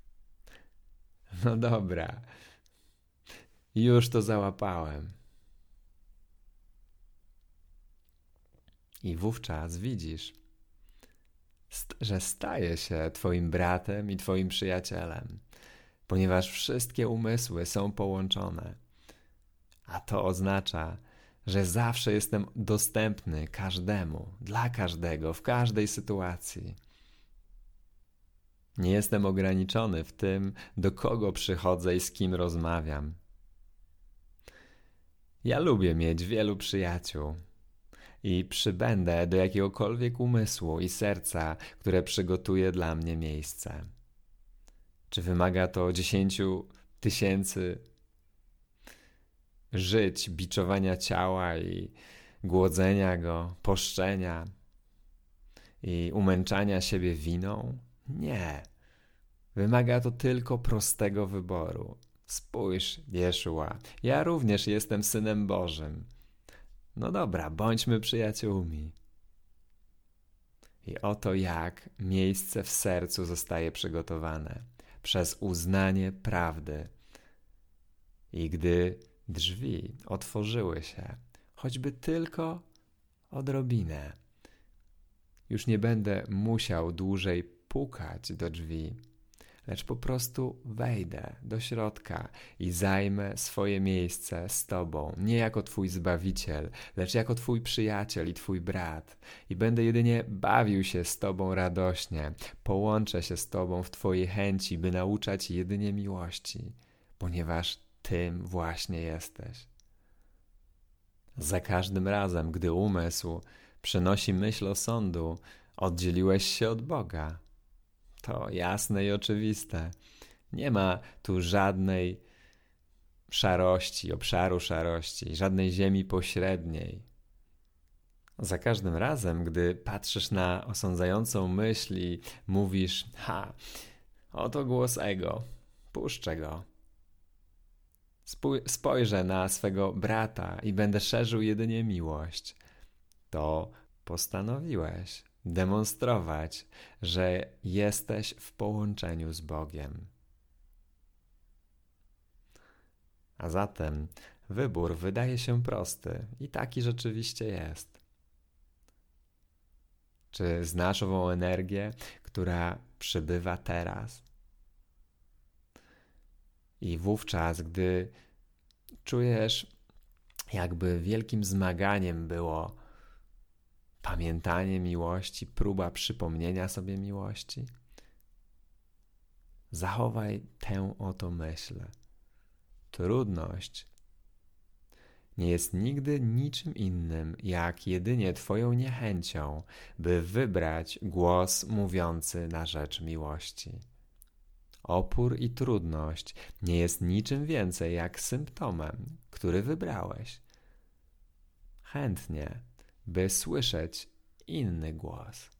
No dobra, już to załapałem. I wówczas widzisz, że staje się Twoim bratem i Twoim przyjacielem, ponieważ wszystkie umysły są połączone. A to oznacza, że zawsze jestem dostępny każdemu, dla każdego, w każdej sytuacji. Nie jestem ograniczony w tym, do kogo przychodzę i z kim rozmawiam. Ja lubię mieć wielu przyjaciół i przybędę do jakiegokolwiek umysłu i serca, które przygotuje dla mnie miejsce. Czy wymaga to dziesięciu tysięcy żyć, biczowania ciała i głodzenia go, poszczenia i umęczania siebie winą? Nie. Wymaga to tylko prostego wyboru. Spójrz, Jeszua, ja również jestem Synem Bożym. No dobra, bądźmy przyjaciółmi. I oto jak miejsce w sercu zostaje przygotowane przez uznanie prawdy. I gdy drzwi otworzyły się, choćby tylko odrobinę, już nie będę musiał dłużej pukać do drzwi, lecz po prostu wejdę do środka i zajmę swoje miejsce z Tobą, nie jako Twój Zbawiciel, lecz jako Twój przyjaciel i Twój brat. I będę jedynie bawił się z Tobą radośnie, połączę się z Tobą w Twojej chęci, by nauczać jedynie miłości, ponieważ Tym właśnie jesteś. Za każdym razem, gdy umysł przynosi myśl osądu, oddzieliłeś się od Boga. To jasne i oczywiste. Nie ma tu żadnej szarości, obszaru szarości, żadnej ziemi pośredniej. Za każdym razem, gdy patrzysz na osądzającą myśl i mówisz: ha, oto głos ego, puszczę go. Spojrzę na swego brata i będę szerzył jedynie miłość. To postanowiłeś demonstrować, że jesteś w połączeniu z Bogiem. A zatem wybór wydaje się prosty i taki rzeczywiście jest. Czy znasz ową energię, która przybywa teraz? I wówczas, gdy czujesz, jakby wielkim zmaganiem było pamiętanie miłości, próba przypomnienia sobie miłości, zachowaj tę oto myśl. Trudność nie jest nigdy niczym innym, jak jedynie Twoją niechęcią, by wybrać głos mówiący na rzecz miłości. Opór i trudność nie jest niczym więcej jak symptomem, który wybrałeś. Chętnie, by słyszeć inny głos.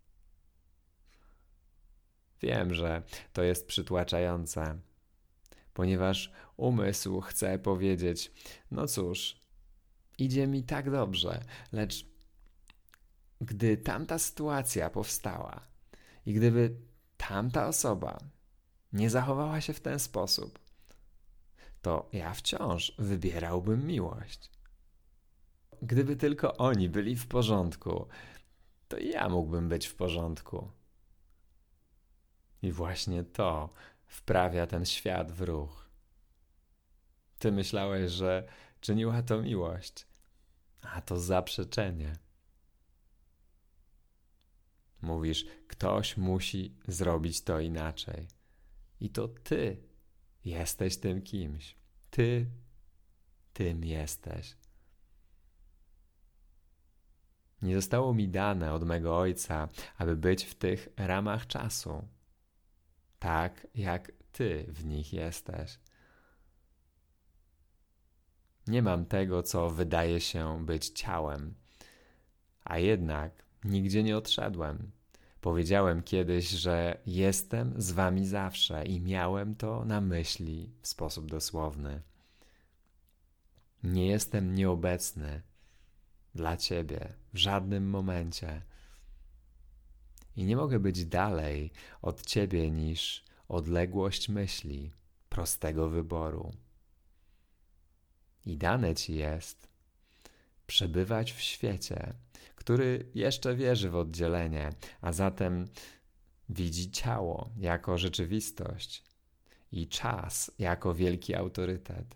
Wiem, że to jest przytłaczające, ponieważ umysł chce powiedzieć: no cóż, idzie mi tak dobrze, lecz gdy tamta sytuacja powstała i gdyby tamta osoba nie zachowała się w ten sposób, to ja wciąż wybierałbym miłość. Gdyby tylko oni byli w porządku, to ja mógłbym być w porządku. I właśnie to wprawia ten świat w ruch. Ty myślałeś, że czyniła to miłość, a to zaprzeczenie. Mówisz, ktoś musi zrobić to inaczej. I to ty jesteś tym kimś. Ty tym jesteś. Nie zostało mi dane od mego Ojca, aby być w tych ramach czasu, tak jak ty w nich jesteś. Nie mam tego, co wydaje się być ciałem, a jednak nigdzie nie odszedłem. Powiedziałem kiedyś, że jestem z wami zawsze i miałem to na myśli w sposób dosłowny. Nie jestem nieobecny dla ciebie w żadnym momencie. I nie mogę być dalej od ciebie niż odległość myśli, prostego wyboru. I dane ci jest przebywać w świecie, który jeszcze wierzy w oddzielenie, a zatem widzi ciało jako rzeczywistość i czas jako wielki autorytet.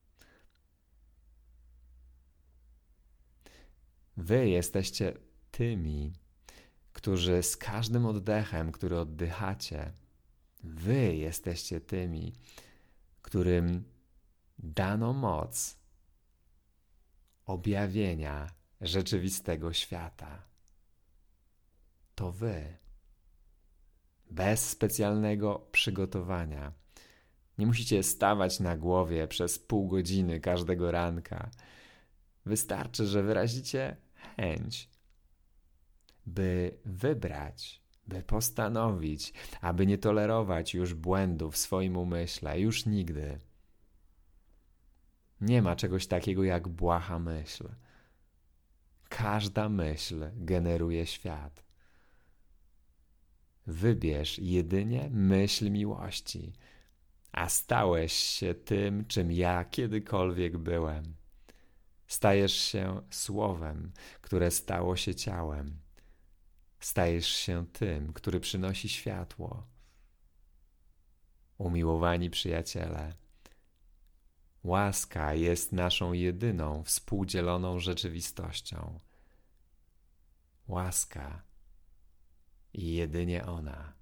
Wy jesteście tymi, którzy z każdym oddechem, który oddychacie, wy jesteście tymi, którym dano moc objawienia rzeczywistego świata. To wy. Bez specjalnego przygotowania. Nie musicie stawać na głowie przez pół godziny każdego ranka. Wystarczy, że wyrazicie chęć, by wybrać, by postanowić, aby nie tolerować już błędów w swoim umyśle, już nigdy. Nie ma czegoś takiego jak błaha myśl. Każda myśl generuje świat. Wybierz jedynie myśl miłości, a stałeś się tym, czym ja kiedykolwiek byłem. Stajesz się słowem, które stało się ciałem. Stajesz się tym, który przynosi światło. Umiłowani przyjaciele, łaska jest naszą jedyną współdzieloną rzeczywistością. Łaska i jedynie ona.